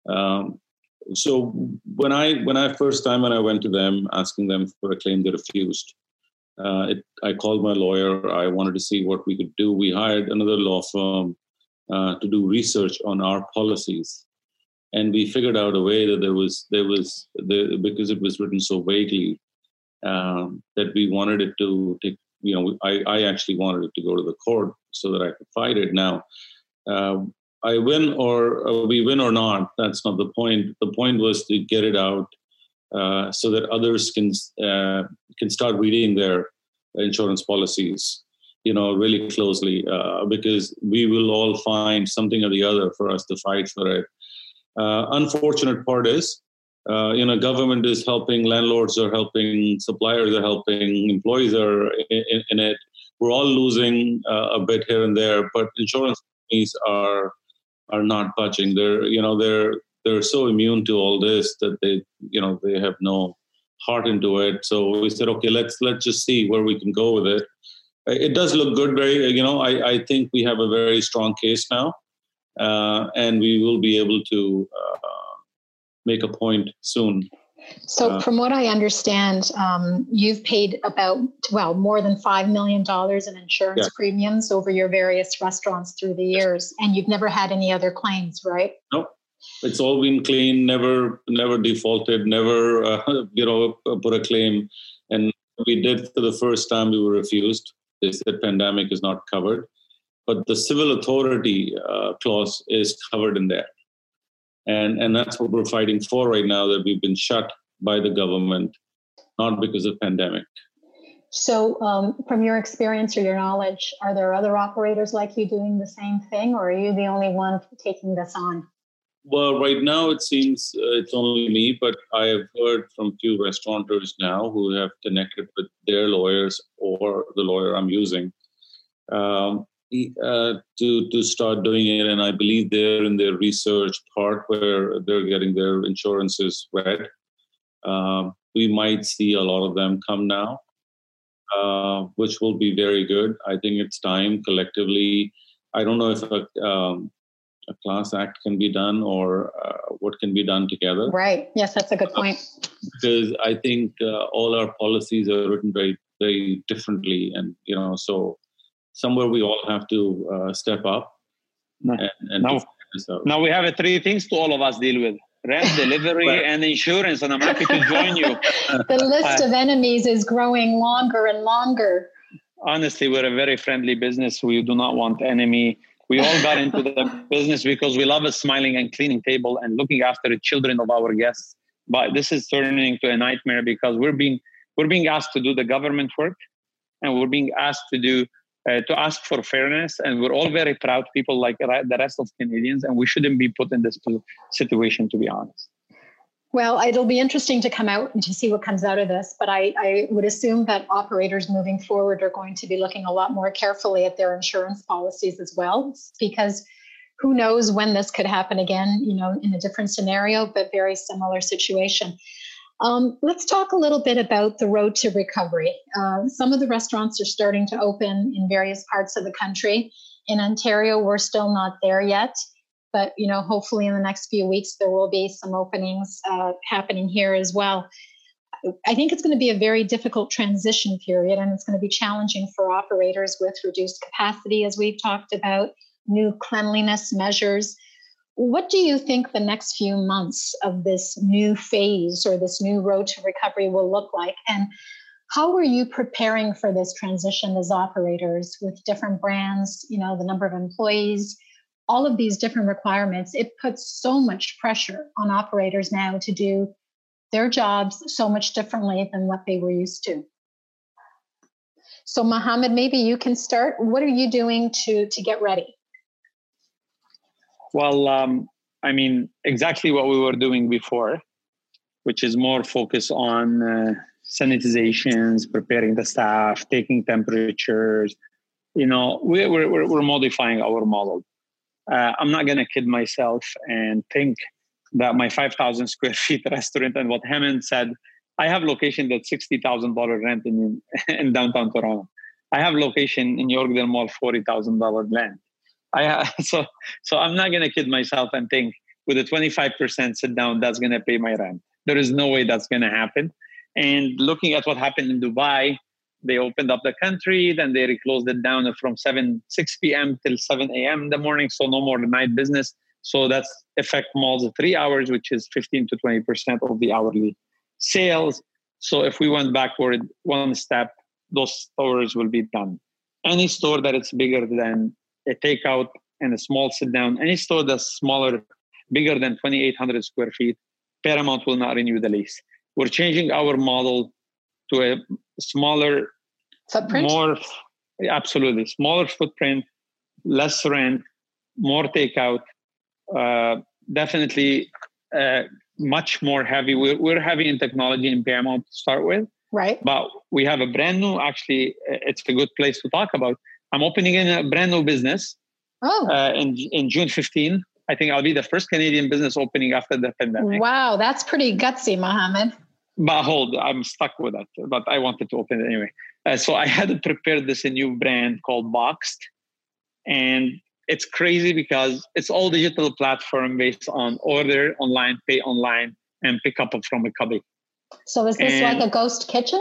Um, so when I when I first time when I went to them asking them for a claim, they refused. Uh, it, I called my lawyer. I wanted to see what we could do. We hired another law firm uh, to do research on our policies, and we figured out a way that there was there was the, because it was written so vaguely um, that we wanted it to take. You know, I, I actually wanted it to go to the court so that I could fight it. Now, uh, I win or uh, we win or not. That's not the point. The point was to get it out. Uh, so that others can uh, can start reading their insurance policies, you know, really closely, uh, because we will all find something or the other for us to fight for it. Uh, unfortunate part is, uh, you know, government is helping, landlords are helping, suppliers are helping, employees are in, in it. We're all losing uh, a bit here and there, but insurance companies are are not budging. They're, you know, they're They're so immune to all this that they, you know, they have no heart into it. So we said, okay, let's let's just see where we can go with it. It does look good. Very, you know, I, I think we have a very strong case now, uh, and we will be able to uh, make a point soon. So, uh, from what I understand, um, you've paid about well more than five million dollars in insurance yeah. premiums over your various restaurants through the years, and you've never had any other claims, right? No. It's all been clean, never, never defaulted, never, uh, you know, put a claim. And we did for the first time, we were refused. They said pandemic is not covered, but the civil authority uh, clause is covered in there. And, and that's what we're fighting for right now, that we've been shut by the government, not because of pandemic. So um, from your experience or your knowledge, are there other operators like you doing the same thing, or are you the only one taking this on? Well, right now it seems uh, it's only me, but I have heard from a few restaurateurs now who have connected with their lawyers or the lawyer I'm using um, uh, to to start doing it. And I believe they're in their research part where they're getting their insurances read. Um, we might see a lot of them come now, uh, which will be very good. I think it's time collectively. I don't know if a um, a class act can be done or uh, what can be done together. Right. Yes, that's a good point. Uh, because I think uh, all our policies are written very, very differently. And, you know, so somewhere we all have to uh, step up. No. And, and now, now we have uh, three things to all of us deal with: rent, delivery, right. and insurance. And I'm happy to join you. The list uh, of enemies is growing longer and longer. Honestly, we're a very friendly business. We do not want enemy. We all got into the business because we love a smiling and cleaning table and looking after the children of our guests. But this is turning into a nightmare because we're being we're being asked to do the government work, and we're being asked to do uh, to ask for fairness. And we're all very proud people like the rest of Canadians, and we shouldn't be put in this situation, to be honest. Well, it'll be interesting to come out and to see what comes out of this. But I, I would assume that operators moving forward are going to be looking a lot more carefully at their insurance policies as well, because who knows when this could happen again, you know, in a different scenario, but very similar situation. Um, let's talk a little bit about the road to recovery. Uh, some of the restaurants are starting to open in various parts of the country. In Ontario, we're still not there yet. But, you know, hopefully in the next few weeks, there will be some openings uh, happening here as well. I think it's going to be a very difficult transition period, and it's going to be challenging for operators with reduced capacity, as we've talked about, new cleanliness measures. What do you think the next few months of this new phase or this new road to recovery will look like? And how are you preparing for this transition as operators with different brands, you know, the number of employees, all of these different requirements? It puts so much pressure on operators now to do their jobs so much differently than what they were used to. So Mohammed, maybe you can start. What are you doing to, to get ready? Well, um, I mean, exactly what we were doing before, which is more focus on uh, sanitizations, preparing the staff, taking temperatures. You know, we're, we're, we're modifying our model. uh, I'm not going to kid myself and think that my five thousand square feet restaurant and what Hemant said, I have location that's sixty thousand dollars rent in, in downtown Toronto. I have location in Yorkdale Mall, forty thousand dollars rent. I have, so so I'm not going to kid myself and think with a twenty-five percent sit down, that's going to pay my rent. There is no way that's going to happen. And looking at what happened in Dubai, they opened up the country, then they reclosed it down from seven, six p.m. till seven a.m. in the morning. So no more night business. So that's affect malls of three hours, which is fifteen to twenty percent of the hourly sales. So if we went backward one step, those stores will be done. Any store that is bigger than a takeout and a small sit down, any store that's smaller, bigger than twenty-eight hundred square feet, Paramount will not renew the lease. We're changing our model to a smaller footprint, more, absolutely, smaller footprint, less rent, more takeout, uh, definitely uh, much more heavy. We're, we're heavy in technology in Paramount to start with. Right. But we have a brand new, actually, it's a good place to talk about. I'm opening in a brand new business oh. uh, in, in June fifteenth. I think I'll be the first Canadian business opening after the pandemic. Wow, that's pretty gutsy, Mohammed. But hold, I'm stuck with that. But I wanted to open it anyway. Uh, so I had to prepare this a new brand called Boxed. And it's crazy because it's all digital platform based on order online, pay online, and pick up from a cubby. So is this and like a ghost kitchen?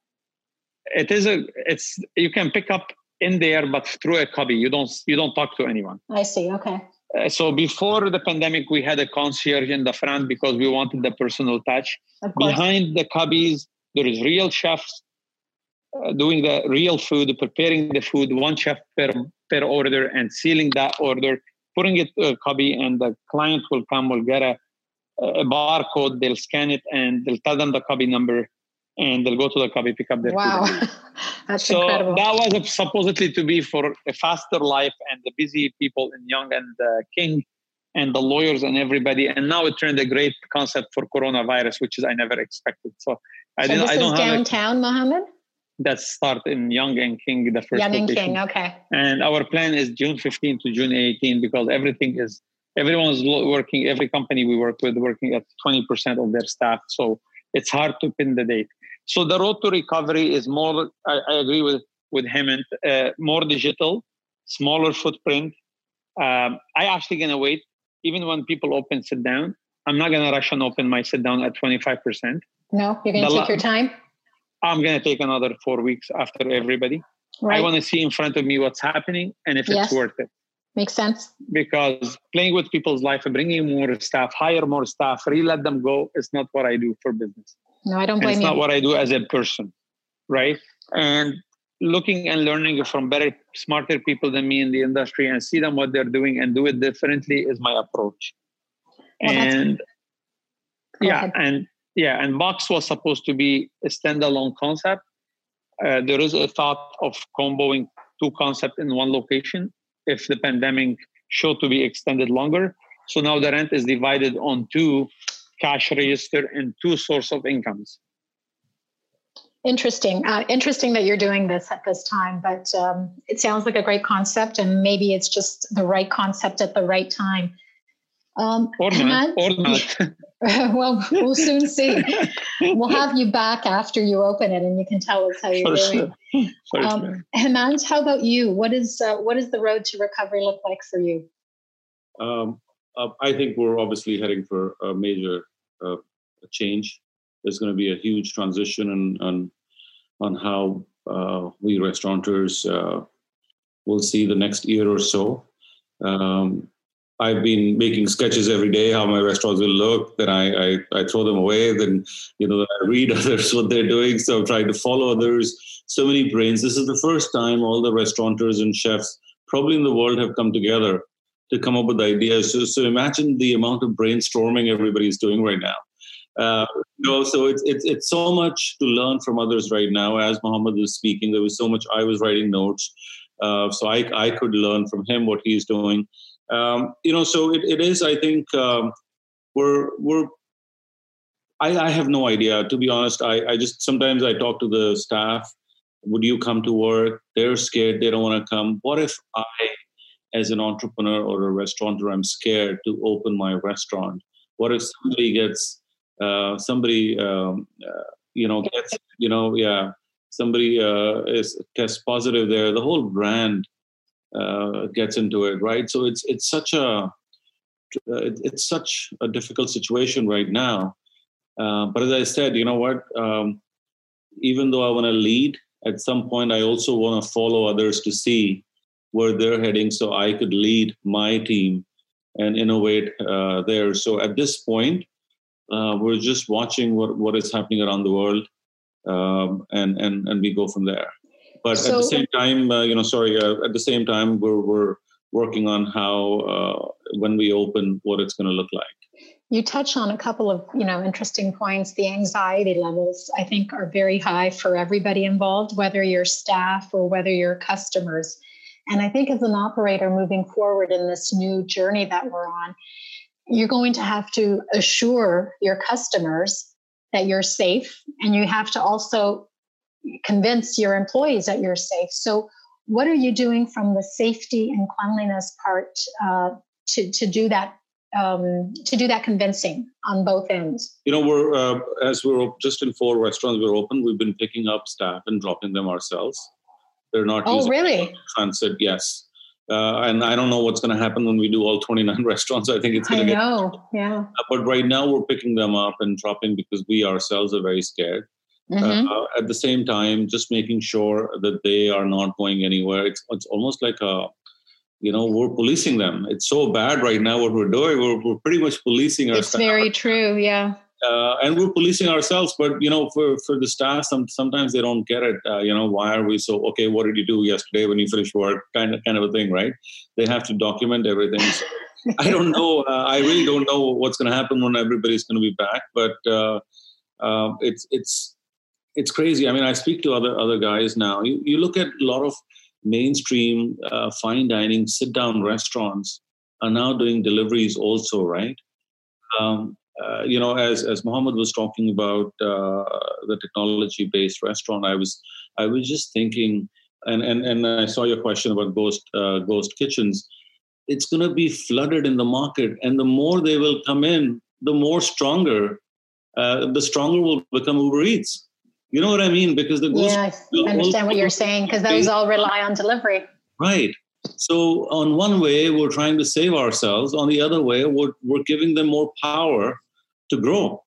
It is a, it's, you can pick up in there, but through a cubby. You don't, you don't talk to anyone. I see. Okay. Uh, so before the pandemic, we had a concierge in the front because we wanted the personal touch. Behind the cubbies, there is real chefs uh, doing the real food, preparing the food, one chef per, per order, and sealing that order, putting it to a cubby, and the client will come, will get a, a barcode, they'll scan it, and they'll tell them the cubby number, and they'll go to the cubby, pick up their wow. food. Wow, that's so incredible. That was supposedly to be for a faster life and the busy people in Yonge and uh, King and the lawyers and everybody. And now it turned a great concept for coronavirus, which is I never expected. So I so didn't. This I don't is have downtown, a, Mohammed? That start in Yonge and King, the first Yonge and location. King, okay. And our plan is June fifteenth to June eighteenth because everything is everyone's working. Every company we work with working at twenty percent of their staff. So it's hard to pin the date. So the road to recovery is more, I, I agree with, with Hemant, uh, more digital, smaller footprint. Um, I actually going to wait. Even when people open sit down, I'm not going to rush and open my sit down at twenty-five percent. No, you're going to take la- your time? I'm going to take another four weeks after everybody. Right. I want to see in front of me what's happening and if yes. it's worth it. Makes sense. Because playing with people's life and bringing more staff, hire more staff, re-let them go is not what I do for business. No, I don't blame and it's you. It's not what I do as a person, right? And looking and learning from better, smarter people than me in the industry and see them what they're doing and do it differently is my approach. Well, and yeah, ahead. and yeah, and Box was supposed to be a standalone concept. Uh, there is a thought of comboing two concepts in one location if the pandemic showed to be extended longer. So now the rent is divided on two cash register and two source of incomes. Interesting. Uh, interesting that you're doing this at this time, but um, it sounds like a great concept, and maybe it's just the right concept at the right time. Um, or not. Or not. Well, we'll soon see. We'll have you back after you open it, and you can tell us how you're For doing. Sure. For um, sure. Hemant, how about you? What is uh, what does the road to recovery look like for you? Um, uh, I think we're obviously heading for a major uh, change. There's going to be a huge transition on on, on how uh, we restaurateurs uh, will see the next year or so. Um, I've been making sketches every day how my restaurants will look. Then I, I, I throw them away. Then, you know, I read others what they're doing. So I'm trying to follow others. So many brains. This is the first time all the restaurateurs and chefs probably in the world have come together to come up with ideas. So, so imagine the amount of brainstorming everybody's doing right now. Uh, you know, so it's, it's, it's so much to learn from others right now. As Mohammed was speaking, there was so much I was writing notes. Uh, so I, I could learn from him what he's doing. Um, you know, so it, it is, I think, um, we're, we're, I, I have no idea, to be honest. I, I just, sometimes I talk to the staff, would you come to work? They're scared. They don't want to come. What if I as an entrepreneur or a restaurateur, I'm scared to open my restaurant. What if somebody gets, uh, somebody, um, uh, you know, gets, you know, yeah, somebody uh, is tests positive there, the whole brand uh, gets into it, right? So it's it's such a it's such a difficult situation right now. Uh, but as I said, you know what? Um, even though I want to lead, at some point I also want to follow others to see where they're heading, so I could lead my team and innovate uh, there. So at this point, uh, we're just watching what, what is happening around the world, um, and and and we go from there. But so, at the same time, uh, you know, sorry, uh, at the same time, we're we're working on how uh, when we open, what it's going to look like. You touch on a couple of, you know, interesting points. The anxiety levels, I think, are very high for everybody involved, whether you're staff or whether you're customers. And I think as an operator moving forward in this new journey that we're on, you're going to have to assure your customers that you're safe, and you have to also convince your employees that you're safe. So what are you doing from the safety and cleanliness part uh, to, to do that um, to do that convincing on both ends? You know, we're uh, as we're just in four restaurants we're open, we've been picking up staff and dropping them ourselves. They're not oh, using really? transit, yes. Uh, and I don't know what's going to happen when we do all twenty-nine restaurants. I think it's going to get... I know, yeah. Uh, but right now we're picking them up and dropping because we ourselves are very scared. Mm-hmm. Uh, at the same time, just making sure that they are not going anywhere. It's, it's almost like a, you know, we're policing them. It's so bad right now what we're doing. We're, we're pretty much policing our It's staff. very true, yeah. Uh, and we're policing ourselves, but, you know, for, for the staff, some, sometimes they don't get it. Uh, you know, why are we so, okay, what did you do yesterday when you finished work? Kind of, kind of a thing, right? They have to document everything. So I don't know. Uh, I really don't know what's going to happen when everybody's going to be back, but uh, uh, it's, it's, it's crazy. I mean, I speak to other, other guys now. You, you look at a lot of mainstream uh, fine dining, sit-down restaurants are now doing deliveries also, right? Um, Uh, you know, as as Mohammed was talking about uh, the technology-based restaurant, I was I was just thinking, and and and I saw your question about ghost uh, ghost kitchens. It's going to be flooded in the market, and the more they will come in, the more stronger, uh, the stronger will become Uber Eats. You know what I mean? Because the ghost yeah, I understand what you're saying, because those all rely on delivery. Right. So on one way, we're trying to save ourselves. On the other way, we're we're giving them more power to grow.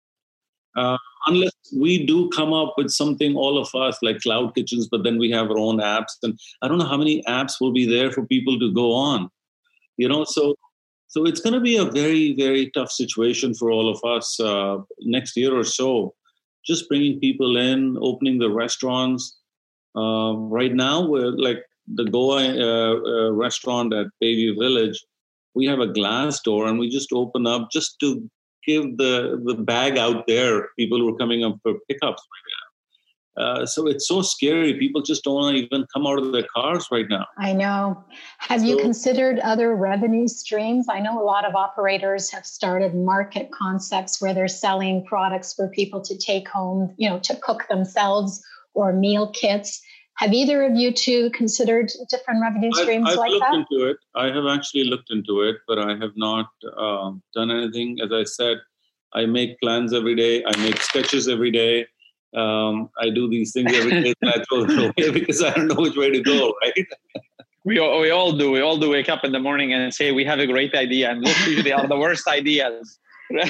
Uh, unless we do come up with something, all of us, like cloud kitchens, but then we have our own apps. And I don't know how many apps will be there for people to go on. You know, so so it's going to be a very, very tough situation for all of us uh, next year or so. Just bringing people in, opening the restaurants. Uh, right now, we're like the Goa uh, uh, restaurant at Bayview Village. We have a glass door, and we just open up just to give the, the bag out there, people who are coming up for pickups right now. Uh, so it's so scary. People just don't want to even come out of their cars right now. I know. Have so, you considered other revenue streams? I know a lot of operators have started market concepts where they're selling products for people to take home, you know, to cook themselves, or meal kits. Have either of you two considered different revenue streams I've, I've like looked that? into it. I have actually looked into it, but I have not uh, done anything. As I said, I make plans every day. I make sketches every day. Um, I do these things every day. And I throw them away because I don't know which way to go, right? We all, we all do. We all do wake up in the morning and say, we have a great idea. And those usually are the worst ideas.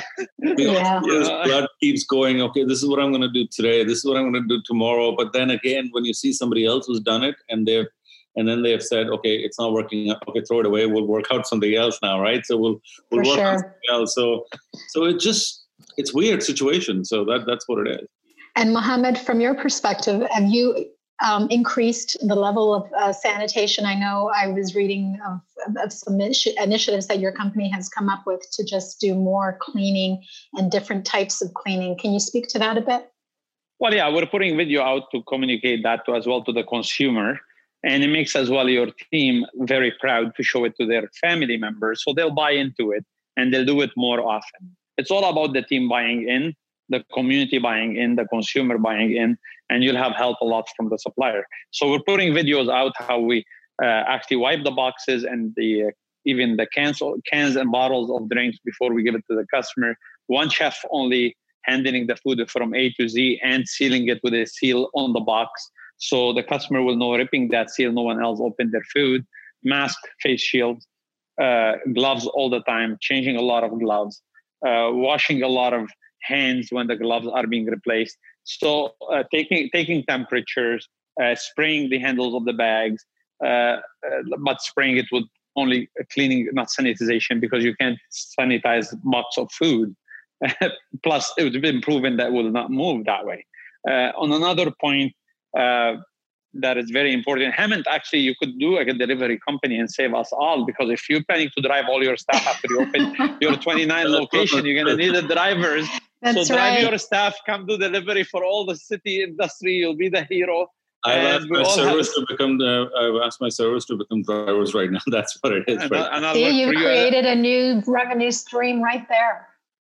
Yeah. Blood keeps going. Okay, this is what I'm going to do today. This is what I'm going to do tomorrow. But then again, when you see somebody else who's done it, and they've and then they've said, okay, it's not working. Okay, throw it away. We'll work out something else now, right? So we'll we'll For work sure. on something else. So so it just it's weird situation. So that that's what it is. And Mohammed, from your perspective, have you um, increased the level of uh, sanitation? I know I was reading of, of some initiatives that your company has come up with to just do more cleaning and different types of cleaning. Can you speak to that a bit? Well, yeah, we're putting video out to communicate that to, as well to the consumer. And it makes as well your team very proud to show it to their family members. So they'll buy into it and they'll do it more often. It's all about the team buying in, the community buying in, the consumer buying in, and you'll have help a lot from the supplier. So we're putting videos out how we uh, actually wipe the boxes and the uh, even the cans, cans and bottles of drinks before we give it to the customer. One chef only handling the food from A to Z and sealing it with a seal on the box. So the customer will know, ripping that seal, no one else opened their food. Mask, face shields, uh, gloves all the time, changing a lot of gloves, uh, washing a lot of hands when the gloves are being replaced. So uh, taking taking temperatures, uh, spraying the handles of the bags, uh, uh, but spraying it with only cleaning, not sanitization, because you can't sanitize box of food. Plus, it would been proven that will not move that way. Uh, on another point uh, that is very important, Hemant, actually, you could do like a delivery company and save us all, because if you're planning to drive all your staff after you open your twenty-nine location, you're going to need the drivers. That's so drive right. your staff, come do delivery for all the city industry. You'll be the hero. I've asked my servers to become the, I've asked my servers to become drivers right now. That's what it is. And, right and See, you created a new revenue stream right there.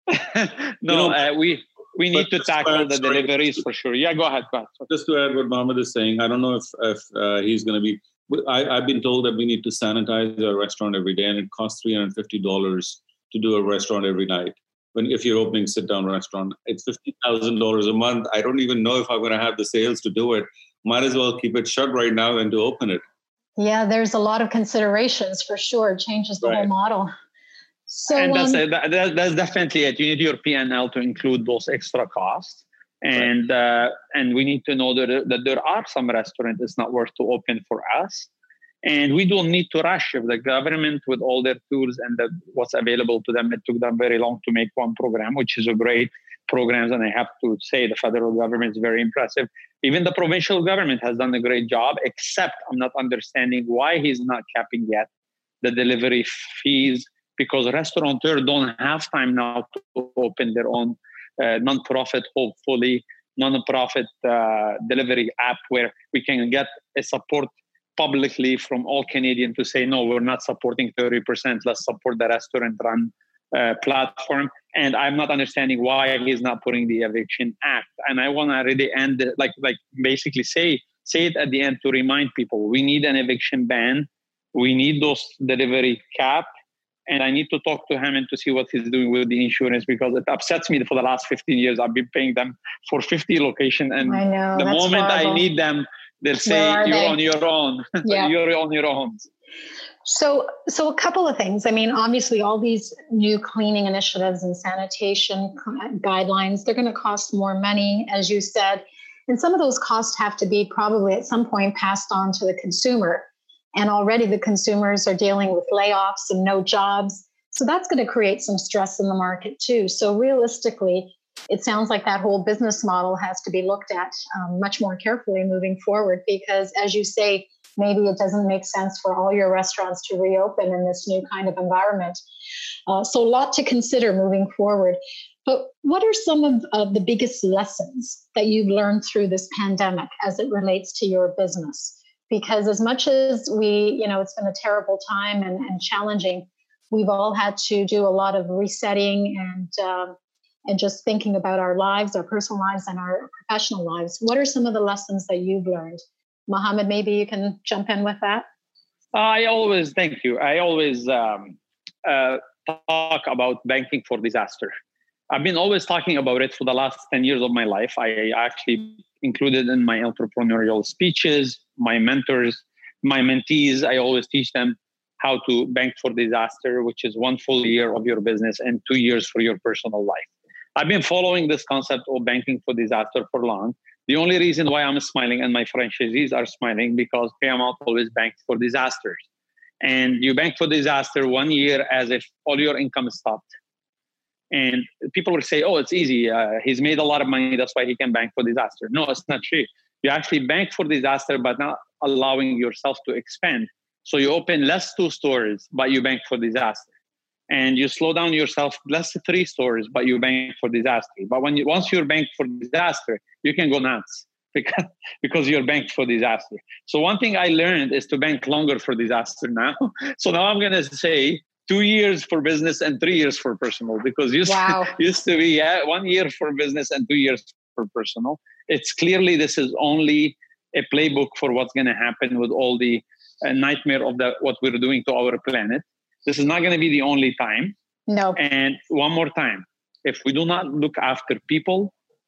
no, you know, uh, we we need to tackle add, the sorry, deliveries for sure. Yeah, go ahead. Go ahead. Just to add what Mohammed is saying, I don't know if if uh, he's going to be. I, I've been told that we need to sanitize our restaurant every day, and it costs three hundred fifty dollars to do a restaurant every night. When if you're opening sit-down restaurant, it's fifty thousand dollars a month. I don't even know if I'm going to have the sales to do it. Might as well keep it shut right now and to open it. Yeah, there's a lot of considerations for sure. It changes the Right. whole model. So and that's, um, a, that, that's definitely it. You need your P and L to include those extra costs. And right. uh, and we need to know that, that there are some restaurants it's not worth to open for us. And we don't need to rush. If the government, with all their tools and the, what's available to them, it took them very long to make one program, which is a great program. And I have to say the federal government is very impressive. Even the provincial government has done a great job, except I'm not understanding why he's not capping yet the delivery fees, because restaurateurs don't have time now to open their own uh, non-profit, hopefully, non-profit uh, delivery app where we can get a support publicly from all Canadians to say, no, we're not supporting thirty percent. Let's support the restaurant-run uh, platform. And I'm not understanding why he's not putting the Eviction Act. And I want to really end, like, like basically say, say it at the end to remind people, we need an eviction ban. We need those delivery cap. And I need to talk to him and to see what he's doing with the insurance, because it upsets me. For the last fifteen years, I've been paying them for fifty locations. And I know, the that's moment horrible. I need them, they'll say, you're they? on your own. Yeah. You're on your own. So, so a couple of things. I mean, obviously, all these new cleaning initiatives and sanitation guidelines, they're going to cost more money, as you said. And some of those costs have to be probably at some point passed on to the consumer. And already the consumers are dealing with layoffs and no jobs. So that's going to create some stress in the market too. So realistically, it sounds like that whole business model has to be looked at um, much more carefully moving forward, because as you say, maybe it doesn't make sense for all your restaurants to reopen in this new kind of environment. Uh, so a lot to consider moving forward. But what are some of, of the biggest lessons that you've learned through this pandemic as it relates to your business? Because as much as we, you know, it's been a terrible time and, and challenging, we've all had to do a lot of resetting and um, and just thinking about our lives, our personal lives and our professional lives. What are some of the lessons that you've learned? Mohammed, maybe you can jump in with that. I always, thank you. I always um, uh, talk about banking for disaster. I've been always talking about it for the last ten years of my life. I actually included in my entrepreneurial speeches, my mentors, my mentees. I always teach them how to bank for disaster, which is one full year of your business and two years for your personal life. I've been following this concept of banking for disaster for long. The only reason why I'm smiling and my franchisees are smiling because Paramount always banks for disasters. And you bank for disaster one year as if all your income stopped. And people will say, oh, it's easy. Uh, he's made a lot of money. That's why he can bank for disaster. No, it's not true. You actually bank for disaster, but not allowing yourself to expand. So you open less two stores, but you bank for disaster. And you slow down yourself, less three stores, but you bank for disaster. But when you, once you're banked for disaster, you can go nuts because, because you're banked for disaster. So one thing I learned is to bank longer for disaster now. So now I'm going to say two years for business and three years for personal, because used, wow. used to be yeah, one year for business and two years for personal. It's clearly this is only a playbook for what's going to happen with all the a nightmare of the, what we're doing to our planet. This is not going to be the only time. No. And one more time, if we do not look after people,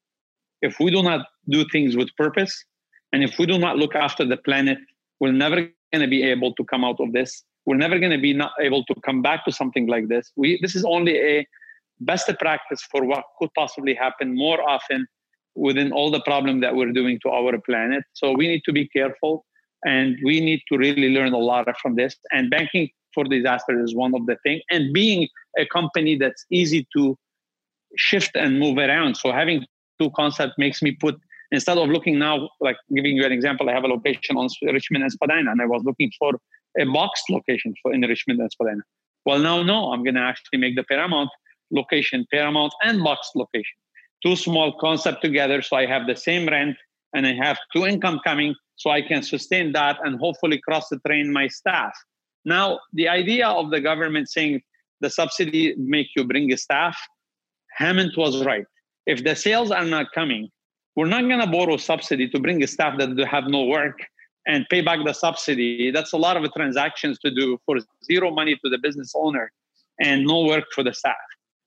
if we do not do things with purpose, and if we do not look after the planet, we're never going to be able to come out of this. We're never going to be not able to come back to something like this. We, this is only a best practice for what could possibly happen more often within all the problem that we're doing to our planet. So we need to be careful, and we need to really learn a lot from this. And banking for disaster is one of the things. And being a company that's easy to shift and move around. So having two concepts makes me put, instead of looking now, like giving you an example, I have a location on Richmond and Spadina, and I was looking for a box location for in Richmond and Spadina. Well, now, no, I'm going to actually make the Paramount location, Paramount and box location. Two small concepts together, so I have the same rent and I have two income coming, so I can sustain that and hopefully cross-train my staff. Now, the idea of the government saying the subsidy make you bring a staff, Hammond was right. If the sales are not coming, we're not going to borrow subsidy to bring a staff that have no work and pay back the subsidy. That's a lot of transactions to do for zero money to the business owner and no work for the staff.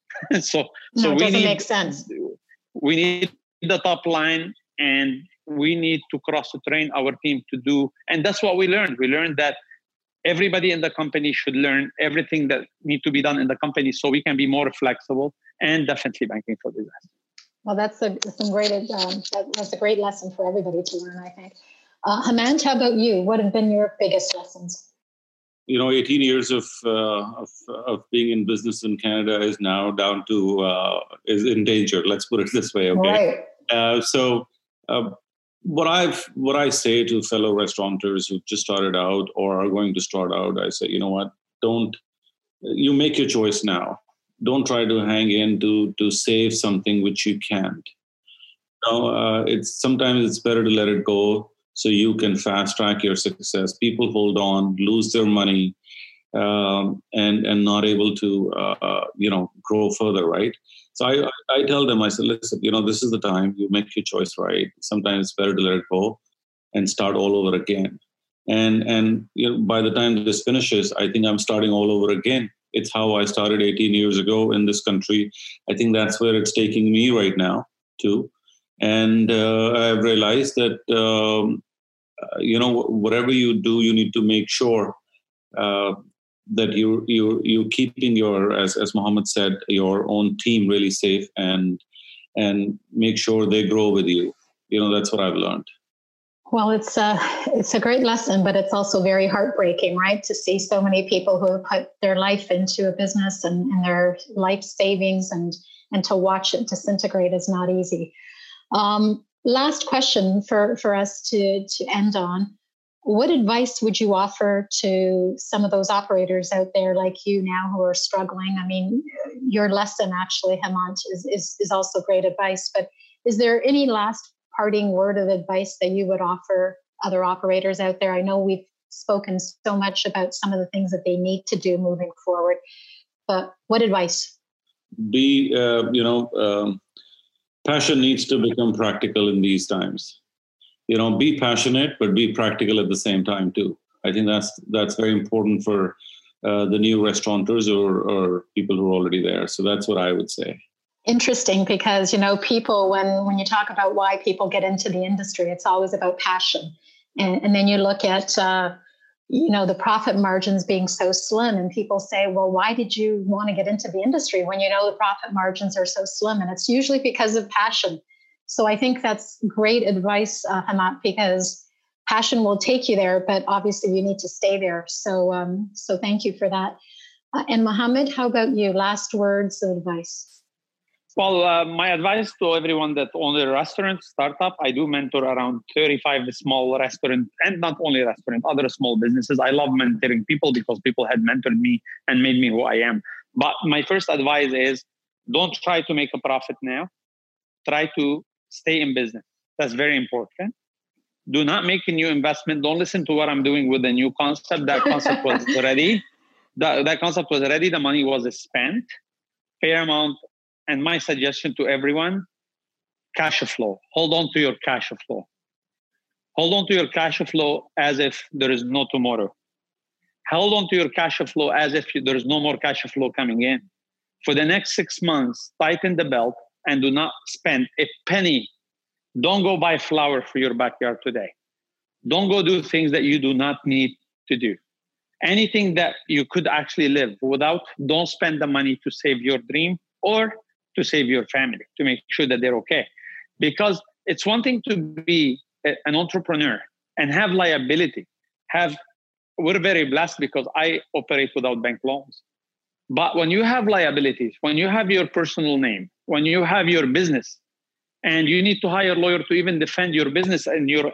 so, no, so it we doesn't need, make sense. We need the top line, and we need to cross-train our team to do. And that's what we learned. We learned that everybody in the company should learn everything that needs to be done in the company so we can be more flexible, and definitely banking for disaster. Well, that's a, some great, um, that, that's a great lesson for everybody to learn, I think. Uh, Hemant, how about you? What have been your biggest lessons? You know, eighteen years of, uh, of of being in business in Canada is now down to, uh, is in danger. Let's put it this way, okay? Right. Uh, so uh, what I've what I say to fellow restaurateurs who just started out or are going to start out, I say, you know what, don't, you make your choice now. Don't try to hang in to, to save something which you can't. You know, uh, it's sometimes it's better to let it go so you can fast track your success. People hold on, lose their money, um, and and not able to uh, you know grow further, right? So I I tell them, I said, listen, you know, this is the time. You make your choice, right? Sometimes it's better to let it go and start all over again. And and you know, by the time this finishes, I think I'm starting all over again. It's how I started eighteen years ago in this country. I think that's where it's taking me right now too. And uh, I've realized that, um, uh, you know, whatever you do, you need to make sure uh, that you you you keeping your, as as Mohammed said, your own team really safe, and and make sure they grow with you. You know, that's what I've learned. Well, it's a, it's a great lesson, but it's also very heartbreaking, right? To see so many people who have put their life into a business and, and their life savings, and, and to watch it disintegrate is not easy. Um, last question for, for us to, to end on. What advice would you offer to some of those operators out there like you now who are struggling? I mean, your lesson actually, Hemant, is, is, is also great advice, but is there any last parting word of advice that you would offer other operators out there? I know we've spoken so much about some of the things that they need to do moving forward, but what advice? Be, uh, you know, um, passion needs to become practical in these times. You know, be passionate, but be practical at the same time too. I think that's that's very important for uh, the new restaurateurs or, or people who are already there. So that's what I would say. Interesting, because, you know, people, when, when you talk about why people get into the industry, it's always about passion. And, and then you look at, uh, you know, the profit margins being so slim, and people say, well, why did you want to get into the industry when you know the profit margins are so slim? And it's usually because of passion. So I think that's great advice, uh, Hemant, because passion will take you there, but obviously you need to stay there. So, um, so thank you for that. Uh, and Mohammed, how about you? Last words of advice. Well, uh, my advice to everyone that owns a restaurant startup, I do mentor around thirty-five small restaurants, and not only restaurant, other small businesses. I love mentoring people because people had mentored me and made me who I am. But my first advice is, don't try to make a profit now. Try to stay in business. That's very important. Do not make a new investment. Don't listen to what I'm doing with the new concept. That concept was ready. That, that concept was ready. The money was spent. Paramount. And my suggestion to everyone, cash flow. Hold on to your cash flow. Hold on to your cash flow as if there is no tomorrow. Hold on to your cash flow as if you, there's no more cash flow coming in. For the next six months, tighten the belt and do not spend a penny. Don't go buy flour for your backyard today. Don't go do things that you do not need to do. Anything that you could actually live without, don't spend the money to save your dream or to save your family, to make sure that they're okay. Because it's one thing to be a, an entrepreneur and have liability. Have We're very blessed because I operate without bank loans. But when you have liabilities, when you have your personal name, when you have your business, and you need to hire a lawyer to even defend your business and your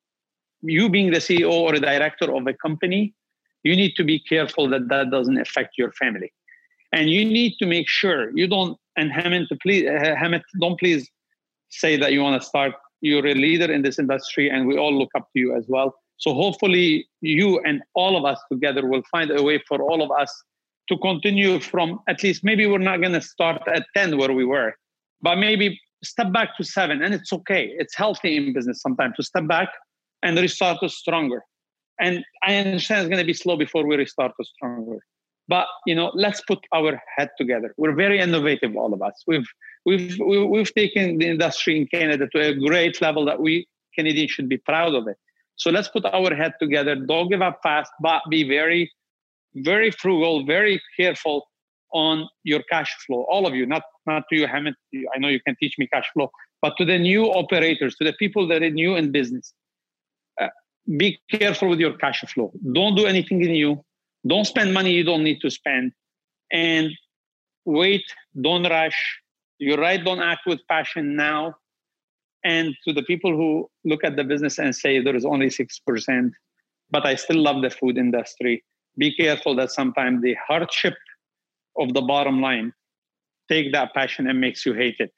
you being the C E O or a director of a company, you need to be careful that that doesn't affect your family. And you need to make sure you don't, and Hamid, please, Hamid, don't please say that you want to start, you're a leader in this industry and we all look up to you as well. So hopefully you and all of us together will find a way for all of us to continue from at least, maybe we're not going to start at ten where we were, but maybe step back to seven. And it's okay. It's healthy in business sometimes to step back and restart to stronger. And I understand it's going to be slow before we restart to stronger. But, you know, let's put our head together. We're very innovative, all of us. We've we've we've taken the industry in Canada to a great level that we Canadians should be proud of it. So let's put our head together. Don't give up fast, but be very, very frugal, very careful on your cash flow. All of you, not not to you, Hamid. I know you can teach me cash flow, but to the new operators, to the people that are new in business, uh, be careful with your cash flow. Don't do anything new. Don't spend money you don't need to spend. And wait, don't rush. You're right, don't act with passion now. And to the people who look at the business and say there is only six percent, but I still love the food industry, be careful that sometimes the hardship of the bottom line take that passion and makes you hate it.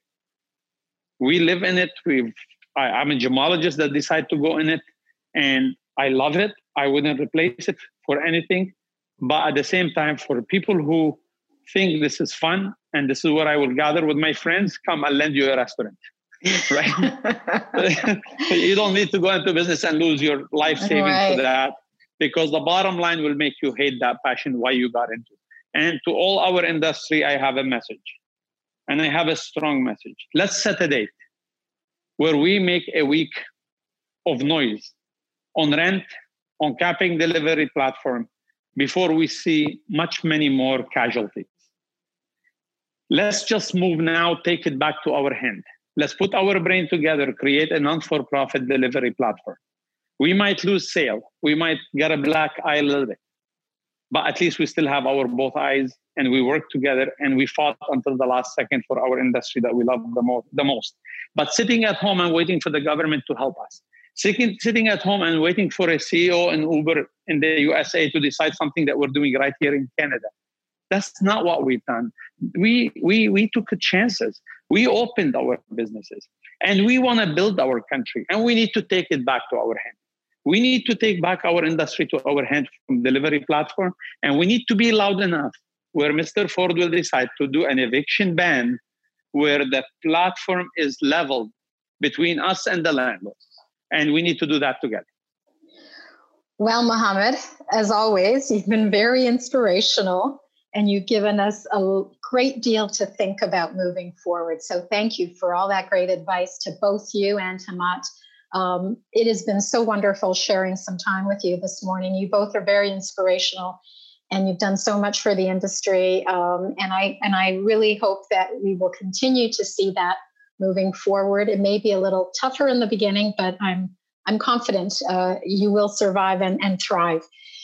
We live in it. We've, I, I'm a gemologist that decided to go in it, and I love it. I wouldn't replace it for anything. But at the same time, for people who think this is fun and this is what I will gather with my friends, come, I'll lend you a restaurant. Right? You don't need to go into business and lose your life savings right. for that, because the bottom line will make you hate that passion why you got into it. And to all our industry, I have a message, and I have a strong message. Let's set a date where we make a week of noise on rent, on capping delivery platform, before we see much many more casualties. Let's just move now, take it back to our hand. Let's put our brain together, create a non-for-profit delivery platform. We might lose sale. We might get a black eye a little bit. But at least we still have our both eyes, and we work together, and we fought until the last second for our industry that we love the, mo- the most. But sitting at home and waiting for the government to help us, sitting, sitting at home and waiting for a C E O in Uber in the U S A to decide something that we're doing right here in Canada, that's not what we've done. We we we took chances. We opened our businesses, and we want to build our country, and we need to take it back to our hand. We need to take back our industry to our hand from delivery platform, and we need to be loud enough where Mister Ford will decide to do an eviction ban where the platform is leveled between us and the landlords. And we need to do that together. Well, Mohammed, as always, you've been very inspirational, and you've given us a great deal to think about moving forward. So thank you for all that great advice to both you and Hamid. Um, it has been so wonderful sharing some time with you this morning. You both are very inspirational, and you've done so much for the industry. Um, and I and I really hope that we will continue to see that moving forward. It may be a little tougher in the beginning, but I'm I'm confident uh, you will survive and, and thrive.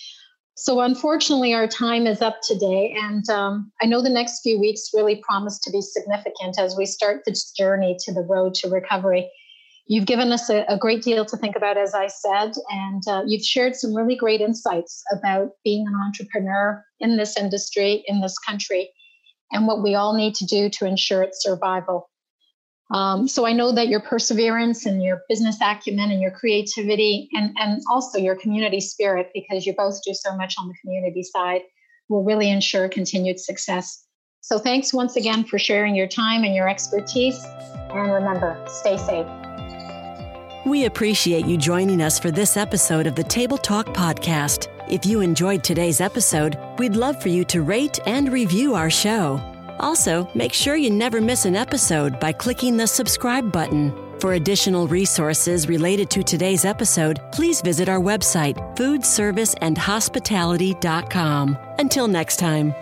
So unfortunately, our time is up today. And um, I know the next few weeks really promise to be significant as we start this journey to the road to recovery. You've given us a, a great deal to think about, as I said, and uh, you've shared some really great insights about being an entrepreneur in this industry, in this country, and what we all need to do to ensure its survival. Um, so I know that your perseverance and your business acumen and your creativity and, and also your community spirit, because you both do so much on the community side, will really ensure continued success. So thanks once again for sharing your time and your expertise. And remember, stay safe. We appreciate you joining us for this episode of the Table Talk Podcast. If you enjoyed today's episode, we'd love for you to rate and review our show. Also, make sure you never miss an episode by clicking the subscribe button. For additional resources related to today's episode, please visit our website, food service and hospitality dot com. Until next time.